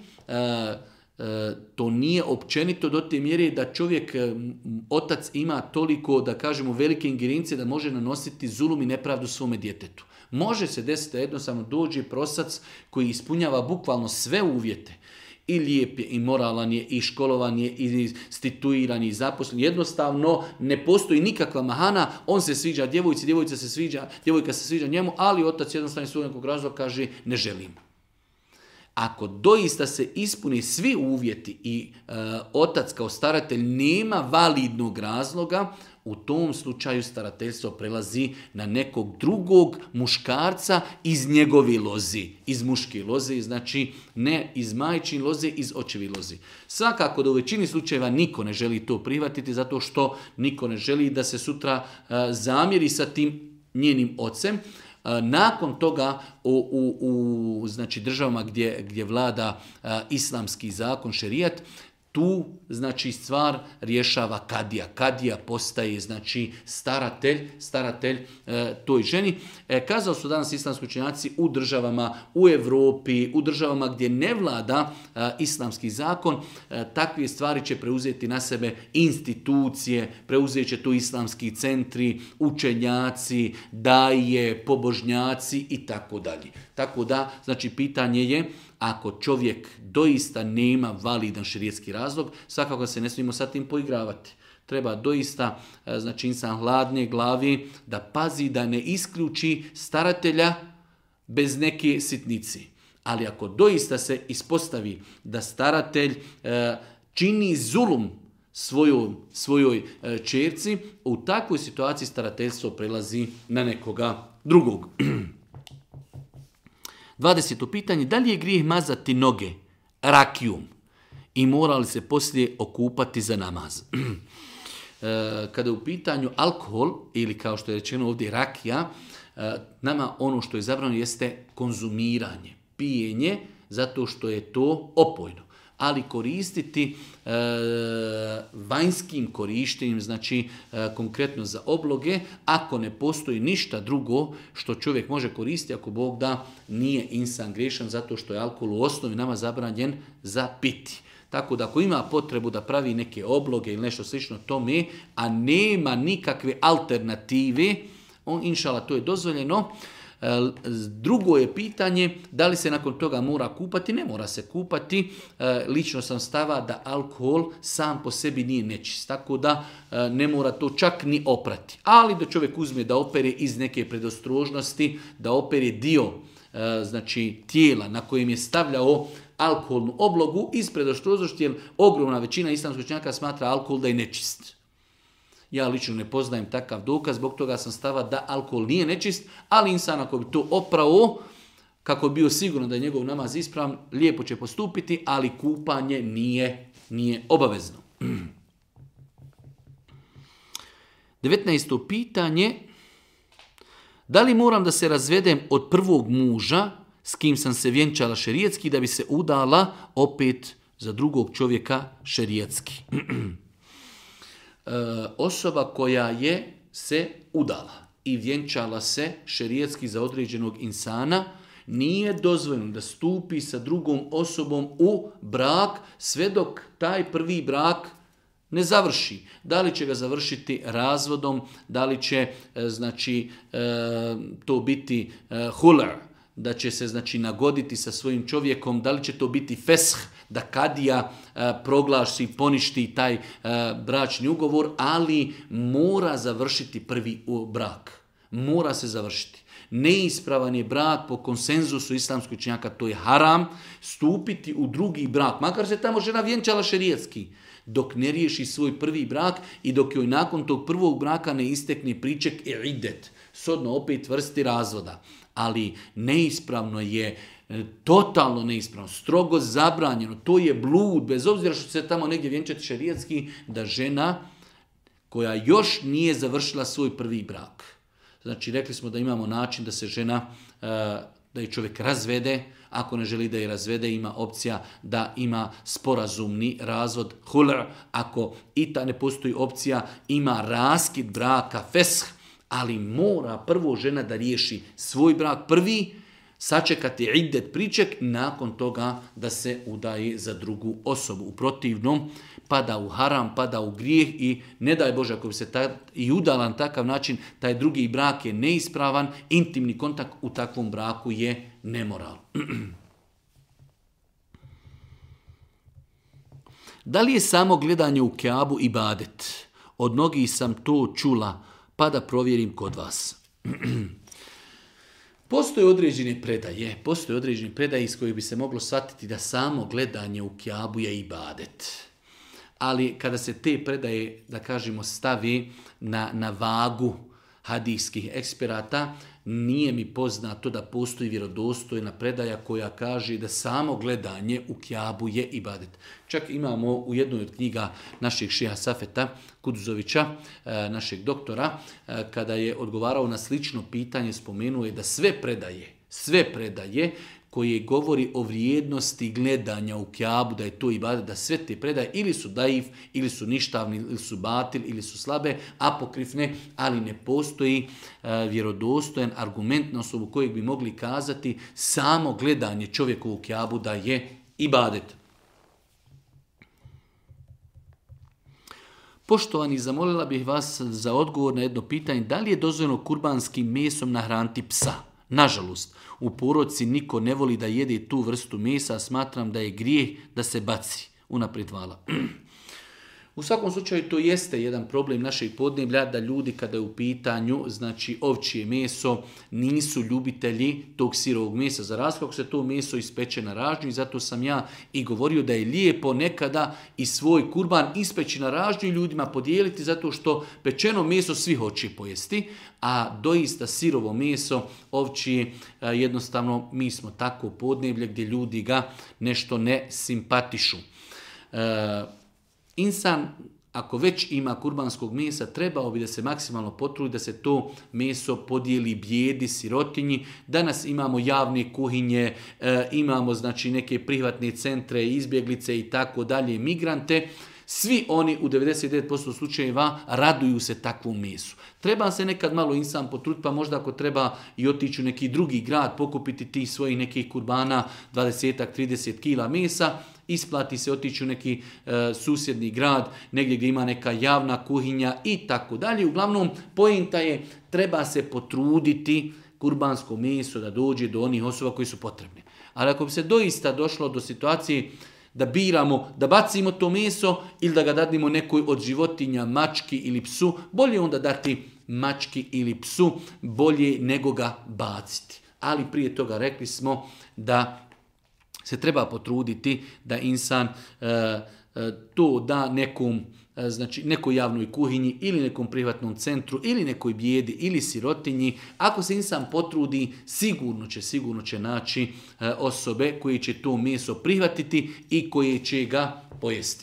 to nije općenito do te mjere da čovjek, otac ima toliko, da kažemo, velike ingerencije da može nanositi zulum i nepravdu svome djetetu. Može se desiti da jednostavno dođe prosac koji ispunjava bukvalno sve uvjete. I lijep je, i moralan je, i školovan je, i situiran je, i zaposlen. Jednostavno ne postoji nikakva mahana, on se sviđa djevojci, djevojka se sviđa njemu, ali otac jednostavno iz nekog razloga kaže ne želim. Ako doista se ispuni svi uvjeti i otac kao staratelj nema validnog razloga, u tom slučaju starateljstvo prelazi na nekog drugog muškarca iz njegove lozi. Iz muške loze, znači ne iz majčine loze, iz očevi lozi. Svakako da u većini slučajeva niko ne želi to prihvatiti zato što niko ne želi da se sutra zamjeri sa tim njenim ocem. Nakon toga u znači državama gdje vlada islamski zakon, šerijat, tu znači stvar rješava kadija. Kadija postaje znači staratelj toj ženi. Kazao su danas islamski učenjaci u državama u Europi, u državama gdje ne vlada islamski zakon, takve stvari će preuzeti na sebe institucije, preuzet će tu islamski centri, učenjaci, daje, pobožnjaci i tako dalje. Tako da, znači pitanje je, ako čovjek doista nema validan šerijatski razlog, svakako se ne smijemo sa tim poigravati. Treba doista, znači insan hladne glavi, da pazi da ne isključi staratelja bez neke sitnici. Ali ako doista se ispostavi da staratelj čini zulum svojoj čerci, u takvoj situaciji starateljstvo prelazi na nekoga drugog. 20. pitanje, da li je grijeh mazati noge rakijom i mora li se poslije okupati za namaz? Kada je u pitanju alkohol ili kao što je rečeno ovdje rakija, nama ono što je zabranjeno jeste konzumiranje, pijenje, zato što je to opojno. Ali koristiti vanjskim korištenjem, znači konkretno za obloge, ako ne postoji ništa drugo što čovjek može koristiti, ako Bog da, nije insan grešan zato što je alkohol u osnovi nama zabranjen za piti. Tako da ako ima potrebu da pravi neke obloge ili nešto slično tome, a nema nikakve alternative, inšala to je dozvoljeno. Drugo je pitanje, da li se nakon toga mora kupati? Ne mora se kupati. Lično sam stava da alkohol sam po sebi nije nečist, tako da ne mora to čak ni oprati. Ali da čovjek uzme da opere iz neke predostrožnosti, da opere dio znači tijela na kojem je stavljao alkoholnu oblogu iz predostrožnosti, jer ogromna većina islamskih učenjaka smatra alkohol da je nečist. Ja lično ne poznajem takav dokaz, zbog toga sam stava da alkohol nije nečist, ali insan ako bi to oprao, kako bi bio sigurno da je njegov namaz ispravan, lijepo će postupiti, ali kupanje nije obavezno. 19. pitanje, da li moram da se razvedem od prvog muža s kim sam se vjenčala šerijatski da bi se udala opet za drugog čovjeka šerijatski? Osoba koja je se udala i vjenčala se šerijatski za određenog insana, nije dozvoljeno da stupi sa drugom osobom u brak sve dok taj prvi brak ne završi. Da li će ga završiti razvodom, da li će znači to biti hular, da će se znači nagoditi sa svojim čovjekom, da li će to biti fesh, da kadija proglasi, poništi taj bračni ugovor, ali mora završiti prvi brak. Mora se završiti. Neispravan je brak po konsenzusu islamskih učenjaka, to je haram, stupiti u drugi brak, makar se tamo žena vjenčala šerijetski, dok ne riješi svoj prvi brak i dok joj nakon tog prvog braka ne istekne priček i idet, shodno opet vrsti razvoda. Ali neispravno je, totalno neispravno, strogo zabranjeno, to je blud, bez obzira što se tamo negdje vjenčati šerijetski, da žena koja još nije završila svoj prvi brak. Znači, rekli smo da imamo način da se žena, da je čovjek razvede, ako ne želi da je razvede, ima opcija da ima sporazumni razvod, hulr, ako i ta ne postoji opcija, ima raskid braka, fesh, ali mora prvo žena da riješi svoj brak prvi, sačekati iddet priček, nakon toga da se udaje za drugu osobu. U protivnom, pada u haram, pada u grijeh i ne daj Bože ako bi se i udala na takav način, taj drugi brak je neispravan, intimni kontakt u takvom braku je nemoral. Da li je samo gledanje u Keabu ibadet? Od mnogih sam to čula, pa da provjerim kod vas. Postoje određene predaje iz kojih bi se moglo shvatiti da samo gledanje u Kjabu je ibadet. Ali kada se te predaje, da kažemo, stavi na vagu hadijskih eksperata, nije mi poznato da postoji vjerodostojna predaja koja kaže da samo gledanje u Kjabu je ibadet. Čak imamo u jednoj od knjiga našeg šeha Safeta Kuduzovića, našeg doktora, kada je odgovarao na slično pitanje, spomenuo je da sve predaje koje govori o vrijednosti gledanja u Kjabu, da je to ibadet, da sve te predaje ili su daif, ili su ništavni, ili su batil, ili su slabe, apokrifne, ali ne postoji vjerodostojan argument na osnovu kojeg bi mogli kazati samo gledanje čovjeku u Kjabu da je ibadet. Poštovani, zamolila bih vas za odgovor na jedno pitanje, da li je dozvoljeno kurbanskim mesom nahraniti psa? Nažalost, u porodici niko ne voli da jede tu vrstu mesa, a smatram da je grijeh da se baci. Unaprijed hvala. U svakom slučaju to jeste jedan problem našeg podneblja, da ljudi kada je u pitanju, znači ovčje meso, nisu ljubitelji tog sirovog mesa. Za razliku ako se to meso ispeče na ražnju, i zato sam ja i govorio da je lijepo nekada i svoj kurban ispeći na ražnju i ljudima podijeliti, zato što pečeno meso svi hoće pojesti, a doista sirovo meso ovčje, jednostavno mi smo tako podneblje gdje ljudi ga nešto ne simpatišu. Insan, ako već ima kurbanskog mesa, trebao bi da se maksimalno potrudi da se to meso podijeli bijedi, sirotinji. Danas imamo javne kuhinje, imamo znači neke prihvatne centre, izbjeglice i tako dalje, migrante. Svi oni u 99% slučajeva raduju se takvom mesu. Treba se nekad malo insan potruditi, pa možda ako treba i otići u neki drugi grad, pokupiti tih svojih nekih kurbana, 20-30 kila mesa, isplati se otići u neki susjedni grad, negdje gdje ima neka javna kuhinja i tako dalje. Uglavnom, poenta je, treba se potruditi kurbansko meso da dođe do onih osoba koji su potrebne. Ali ako bi se doista došlo do situacije da biramo, da bacimo to meso ili da ga dadimo nekoj od životinja, mački ili psu, bolje onda dati mački ili psu, bolje nego ga baciti. Ali prije toga rekli smo da se treba potruditi da insan to da nekom, znači nekoj javnoj kuhinji ili nekom privatnom centru ili nekoj bijedi ili sirotinji. Ako se insan potrudi, sigurno će naći osobe koje će to meso prihvatiti i koje će ga pojesti.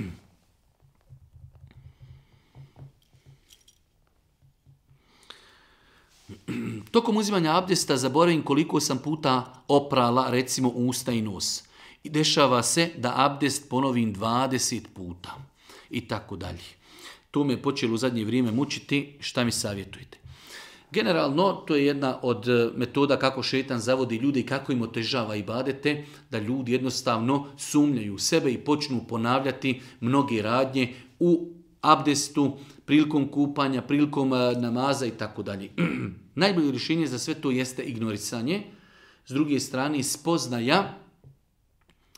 Tokom uzimanja abdesta zaboravim koliko sam puta oprala recimo usta i nos. I dešava se da abdest ponovim 20 puta i tako dalje. To me je počelo u zadnje vrijeme mučiti, šta mi savjetujete? Generalno, to je jedna od metoda kako šetan zavodi ljude i kako im otežava ibadete, da ljudi jednostavno sumnjaju u sebe i počnu ponavljati mnoge radnje u abdestu, prilikom kupanja, prilikom namaza i tako dalje. Najbolje rješenje za sve to jeste ignorisanje. S druge strane, spoznaja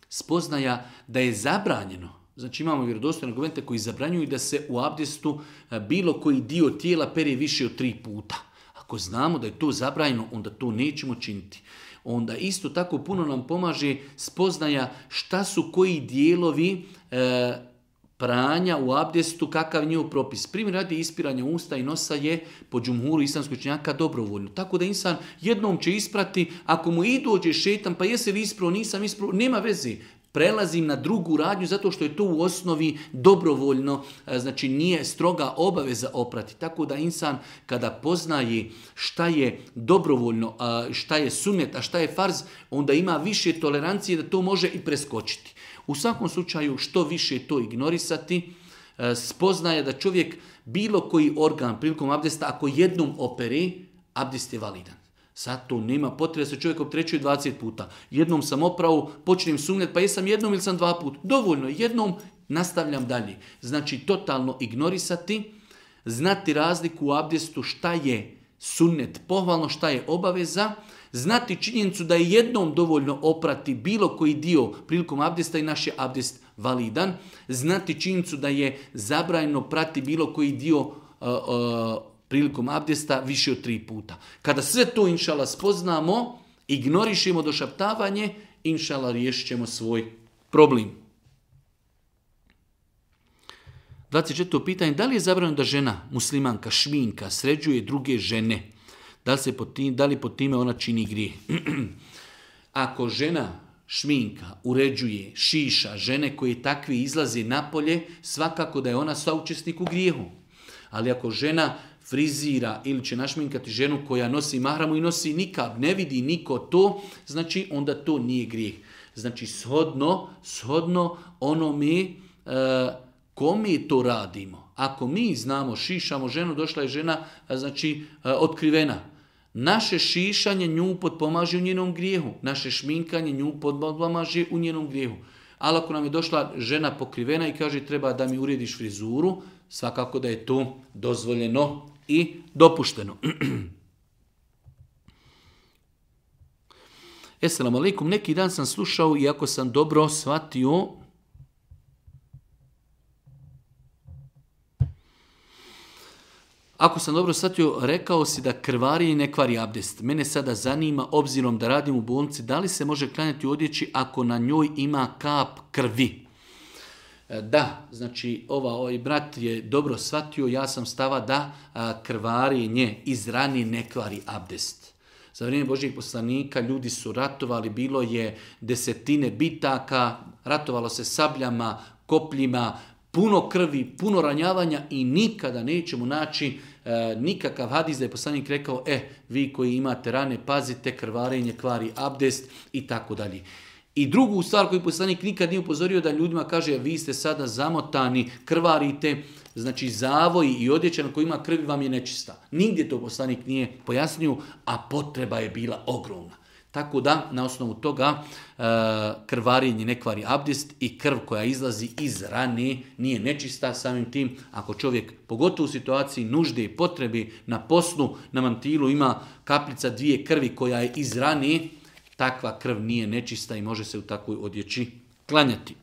spoznaja da je zabranjeno. Znači imamo vjerodostojne argumente koji zabranjuju da se u abdestu bilo koji dio tijela pere više od 3 puta. Ako znamo da je to zabranjeno, onda to nećemo činiti. Onda isto tako puno nam pomaže spoznaja šta su koji dijelovi pranja u abdestu, kakav je njihov propis. Primjer radi ispiranja usta i nosa je po džumhuru islamskog učenjaka dobrovoljno. Tako da insan jednom će isprati, ako mu i dođe šetan, pa jesi li ispravo, nisam ispravo, nema veze. Prelazim na drugu radnju zato što je to u osnovi dobrovoljno, znači nije stroga obaveza oprati. Tako da insan kada poznaje šta je dobrovoljno, šta je sunnet, a šta je farz, onda ima više tolerancije da to može i preskočiti. U svakom slučaju što više to ignorisati, spoznaje da čovjek bilo koji organ prilikom abdesta ako jednom opere, abdest je validan. Sad to nema potrebe da se čovjek opterećuje 20 puta. Jednom sam oprao, počnem sumnjati, pa jesam jednom ili sam 2 puta. Dovoljno, jednom nastavljam dalje. Znači totalno ignorisati, znati razliku u abdestu šta je sunnet pohvalno, šta je obaveza, znati činjenicu da je jednom dovoljno oprati bilo koji dio prilikom abdesta i naš je abdest validan, znati činjenicu da je zabranjeno prati bilo koji dio prilikom abdesta više od 3 puta. Kada sve to inšala spoznamo, ignorišemo došaptavanje, inšala riješit ćemo svoj problem. 24. pitanje, da li je zabranjeno da žena, muslimanka, šminka, sređuje druge žene? Da li pod time ona čini grijeh? Ako žena šminka, uređuje, šiša, žene koje takvi izlaze napolje, svakako da je ona saučesnik u grijehu. Ali ako žena frizira ili će našminkati ženu koja nosi mahramu i nosi nikab, ne vidi niko to, znači onda to nije grijeh. Znači shodno onome kome to radimo. Ako mi znamo, šišamo ženu, došla je žena znači otkrivena. Naše šišanje nju potpomaže u njenom grijehu. Naše šminkanje nju potpomaže u njenom grijehu. Ali ako nam je došla žena pokrivena i kaže treba da mi urediš frizuru, svakako da je to dozvoljeno i dopušteno. Esselamu alaikum, neki dan sam slušao i ako sam dobro shvatio, rekao si da krvari ne kvari abdest. Mene sada zanima, obzirom da radim u bolnici, da li se može klanjati u odjeći ako na njoj ima kap krvi? Da, znači ovaj brat je dobro shvatio, ja sam stava da krvarenje iz rane ne kvari abdest. Za vrijeme Božjih poslanika ljudi su ratovali, bilo je 10 bitaka, ratovalo se sabljama, kopljima, puno krvi, puno ranjavanja i nikada nećemo naći nikakav hadis da je poslanik rekao, vi koji imate rane, pazite, krvarenje kvari abdest i tako dalje. I drugu stvar koju poslanik nikad nije upozorio da ljudima kaže, vi ste sada zamotani, krvarite, znači zavoj i odjeća na kojima krvi vam je nečista. Nigdje to poslanik nije pojasnio, a potreba je bila ogromna. Tako da, na osnovu toga, krvarenje ne kvari abdest i krv koja izlazi iz rane nije nečista. Samim tim, ako čovjek, pogotovo u situaciji nužde i potrebe na poslu, na mantilu ima kapljica 2 krvi koja je iz rane, takva krv nije nečista i može se u takvoj odjeći klanjati.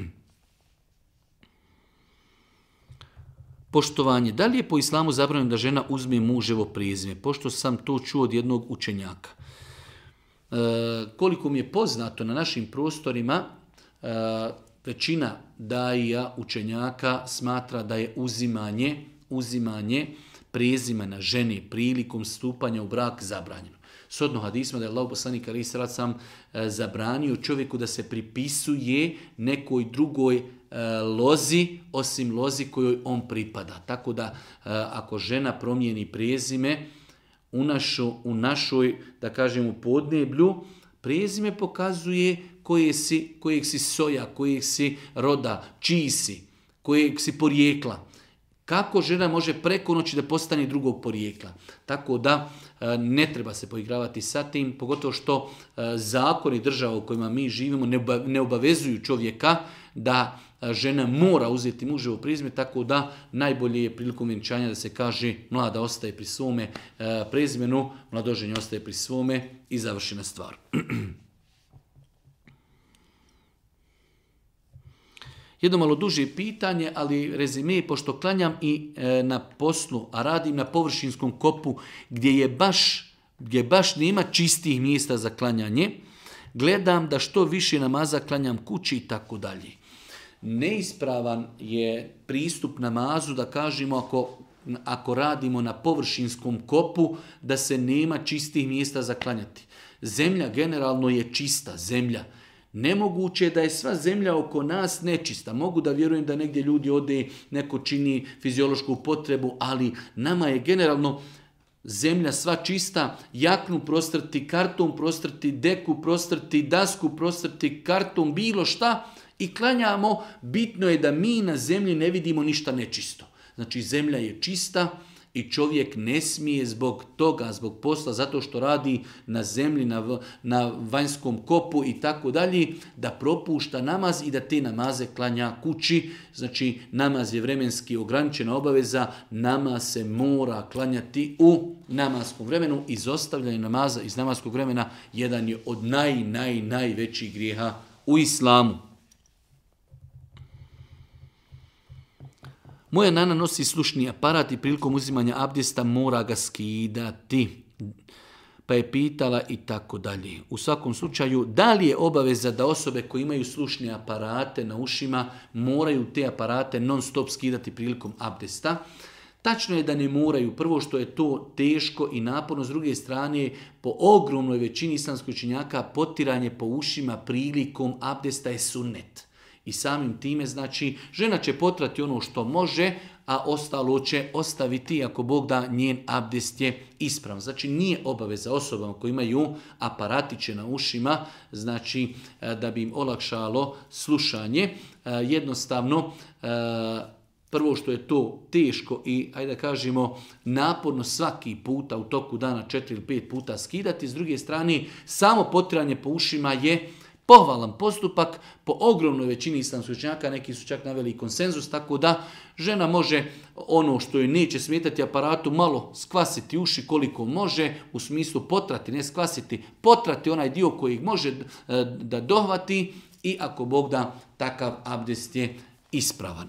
Poštovanje. Da li je po islamu zabranjeno da žena uzme muževo prezime? Pošto sam to čuo od jednog učenjaka. Koliko mi je poznato na našim prostorima, većina daija učenjaka smatra da je uzimanje prezimena žene prilikom stupanja u brak zabranjeno. Shodno hadisma da je Allahov poslanik alejhi selam sam zabranio čovjeku da se pripisuje nekoj drugoj lozi osim lozi kojoj on pripada. Tako da ako žena promijeni prezime u našoj, da kažemo, podneblju, prezime pokazuje kojeg si soja, kojeg si roda, čiji si, kojeg si porijekla. Kako žena može preko noći da postane drugog porijekla? Tako da ne treba se poigravati sa tim, pogotovo što zakoni država u kojima mi živimo ne obavezuju čovjeka da žena mora uzeti muževo prezime, tako da najbolje je prilikom vjenčanja da se kaže mlada ostaje pri svome prezimenu, mladoženja ostaje pri svome i završena stvar. Jedno malo duže pitanje, ali rezime, pošto klanjam i na poslu, a radim na površinskom kopu gdje baš nema čistih mjesta za klanjanje, gledam da što više namaza klanjam kući i tako dalje. Neispravan je pristup namazu da kažemo ako radimo na površinskom kopu da se nema čistih mjesta za klanjati. Zemlja generalno je čista zemlja. Nemoguće je da je sva zemlja oko nas nečista. Mogu da vjerujem da negdje ljudi ode, neko čini fiziološku potrebu, ali nama je generalno zemlja sva čista, jaknu prostrti, karton prostrti, deku prostrti, dasku prostrti, karton, bilo šta i klanjamo. Bitno je da mi na zemlji ne vidimo ništa nečisto. Znači zemlja je čista i čovjek ne smije zbog toga, zbog posla, zato što radi na zemlji, na vanjskom kopu i tako dalje, da propušta namaz i da te namaze klanja kući. Znači namaz je vremenski ograničena obaveza, namaz se mora klanjati u namaskom vremenu. Izostavljanje namaza iz namaskog vremena jedan je od najvećih grijeha u islamu. Moja nana nosi slušni aparat i prilikom uzimanja abdesta mora ga skidati. Pa je pitala i tako dalje. U svakom slučaju, da li je obaveza da osobe koje imaju slušne aparate na ušima moraju te aparate non stop skidati prilikom abdesta? Tačno je da ne moraju. Prvo što je to teško i naporno, s druge strane po ogromnoj većini islamskih učenjaka potiranje po ušima prilikom abdesta je sunnet. I samim time, znači, žena će potrati ono što može, a ostalo će ostaviti ako Bog da njen abdest je ispravan. Znači, nije obaveza osobama koji imaju aparatiće na ušima, znači, da bi im olakšalo slušanje. Jednostavno, prvo što je to teško i, ajde da kažemo, naporno svaki puta u toku dana 4 ili 5 puta skidati. S druge strane, samo potiranje po ušima je pohvalan postupak po ogromnoj većini islamskih učenjaka, neki su čak naveli konsenzus, tako da žena može ono što joj neće smetati aparatu malo skvasiti uši koliko može, u smislu potrati, ne skvasiti, potrati onaj dio koji može da dohvati i ako Bog da, takav abdest je ispravan.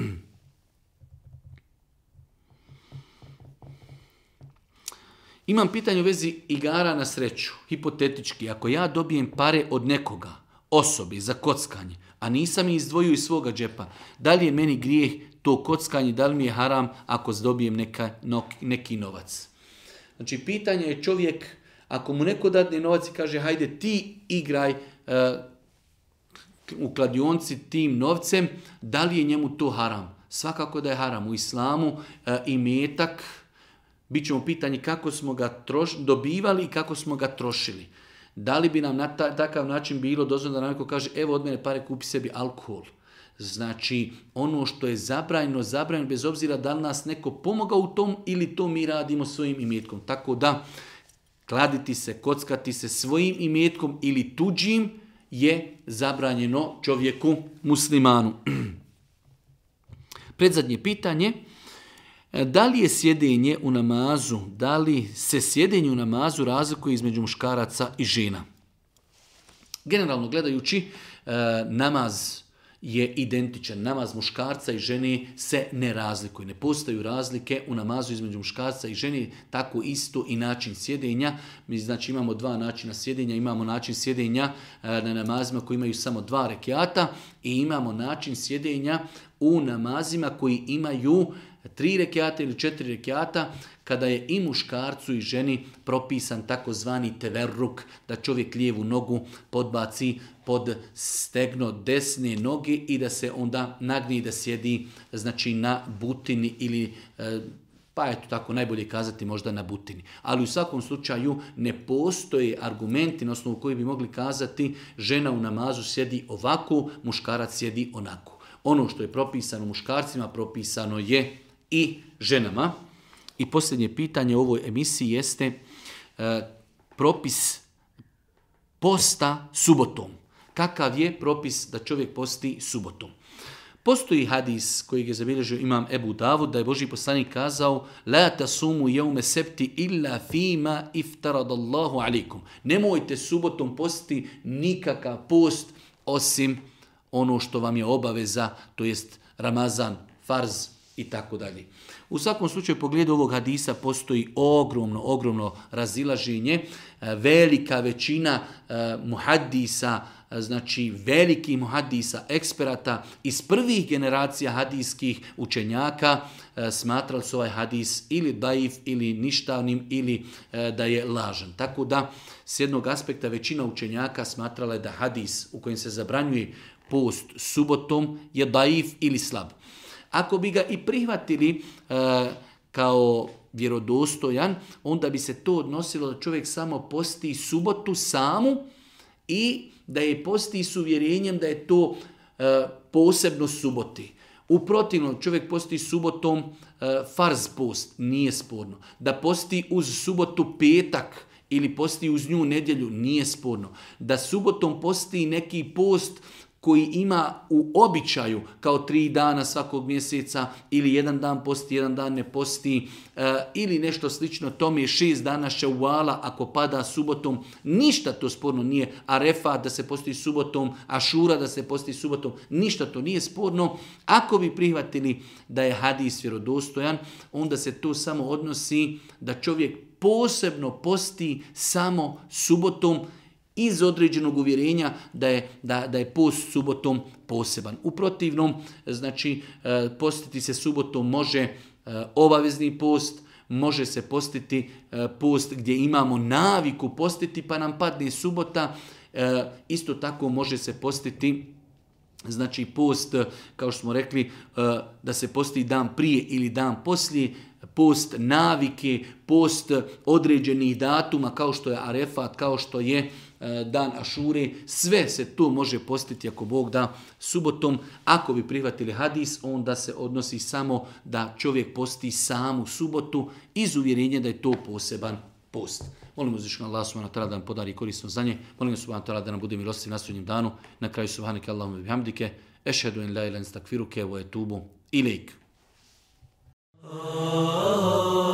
Imam pitanje u vezi igara na sreću. Hipotetički, ako ja dobijem pare od nekoga, osobi, za kockanje, a nisam ih izdvojio iz svoga džepa, da li je meni grijeh to kockanje, da li mi je haram ako dobijem neki novac? Znači, pitanje je čovjek, ako mu neko dadne novac i kaže, hajde ti igraj u kladionci tim novcem, da li je njemu to haram? Svakako da je haram. U islamu imetak, bit ćemo pitanje kako smo ga dobivali i kako smo ga trošili. Da li bi nam na takav način bilo dozvoljeno da nam neko kaže evo od mene pare kupi sebi alkohol. Znači ono što je zabranjeno bez obzira da li nas neko pomogao u tom ili to mi radimo svojim imetkom. Tako da kladiti se, kockati se svojim imetkom ili tuđim je zabranjeno čovjeku muslimanu. Predzadnje pitanje. Da li je sjedenje u namazu, da li se sjedenje u namazu razlikuje između muškaraca i žena? Generalno gledajući, namaz je identičan. Namaz muškarca i žene se ne razlikuje. Ne postoje razlike u namazu između muškarca i žene, tako isto i način sjedenja. Mi znači imamo dva načina sjedenja. Imamo način sjedenja na namazima koji imaju samo 2 rekiata i imamo način sjedenja u namazima koji imaju 3 rekiata ili 4 rekiata, kada je i muškarcu i ženi propisan takozvani teverruk, da čovjek lijevu nogu podbaci pod stegno desne noge i da se onda nagne da sjedi znači na butini ili pa eto tako najbolje kazati možda na butini. Ali u svakom slučaju ne postoje argumenti na osnovu koji bi mogli kazati žena u namazu sjedi ovako, muškarac sjedi onako. Ono što je propisano muškarcima, propisano je i ženama. I posljednje pitanje u ovoj emisiji jeste propis posta subotom. Kakav je propis da čovjek posti subotom? Postoji hadis koji je zabilježio imam Ebu Davud, da je Božji poslanik kazao la tasumu jeume septi illa fima iftaradallahu alikum. Nemojte subotom postiti nikakav post osim ono što vam je obaveza, to jest Ramazan, farz i tako dalje. U svakom slučaju, pogledu ovog hadisa postoji ogromno razilaženje. Velika većina muhaddisa, znači veliki muhaddisa, eksperata iz prvih generacija hadijskih učenjaka smatrali su ovaj hadis ili daif, ili ništavnim, ili da je lažan. Tako da, s jednog aspekta, većina učenjaka smatrala je da hadis u kojem se zabranjuje post subotom je daif ili slab. Ako bi ga i prihvatili kao vjerodostojan, onda bi se to odnosilo da čovjek samo posti subotu samu i da je posti s uvjerenjem da je to posebno suboti. U protivnom, čovjek posti subotom farz post, nije sporno. Da posti uz subotu petak ili posti uz nju nedjelju, nije sporno. Da subotom posti neki post koji ima u običaju kao 3 dana svakog mjeseca ili 1 dan posti, 1 dan ne posti ili nešto slično tome, 6 dana ševala ako pada subotom, ništa to sporno nije. Arefa da se posti subotom, Ašura da se posti subotom, ništa to nije sporno. Ako bi prihvatili da je hadis vjerodostojan, onda se to samo odnosi da čovjek posebno posti samo subotom iz određenog uvjerenja da je post subotom poseban. U protivnom, znači, postiti se subotom može obavezni post, može se postiti post gdje imamo naviku postiti pa nam padne subota. Isto tako može se postiti, znači, post, kao što smo rekli, da se posti dan prije ili dan poslije, post navike, post određenih datuma kao što je Arefat, kao što je dan Ašure, sve se to može postiti ako Bog da subotom. Ako bi prihvatili hadis, onda se odnosi samo da čovjek posti samu subotu iz uvjerenja da je to poseban post. Molimo uzvišenog Allaha subhanahu wa ta'ala da nam podari korisno znanje. Molimo subhanahu wa ta'ala da nam bude milostiv na sudnjem danu. Na kraju subhaneke Allahumma bihamdike, ešhedu en la ilaha illa anta, estakfiruke ve etubu ilejk.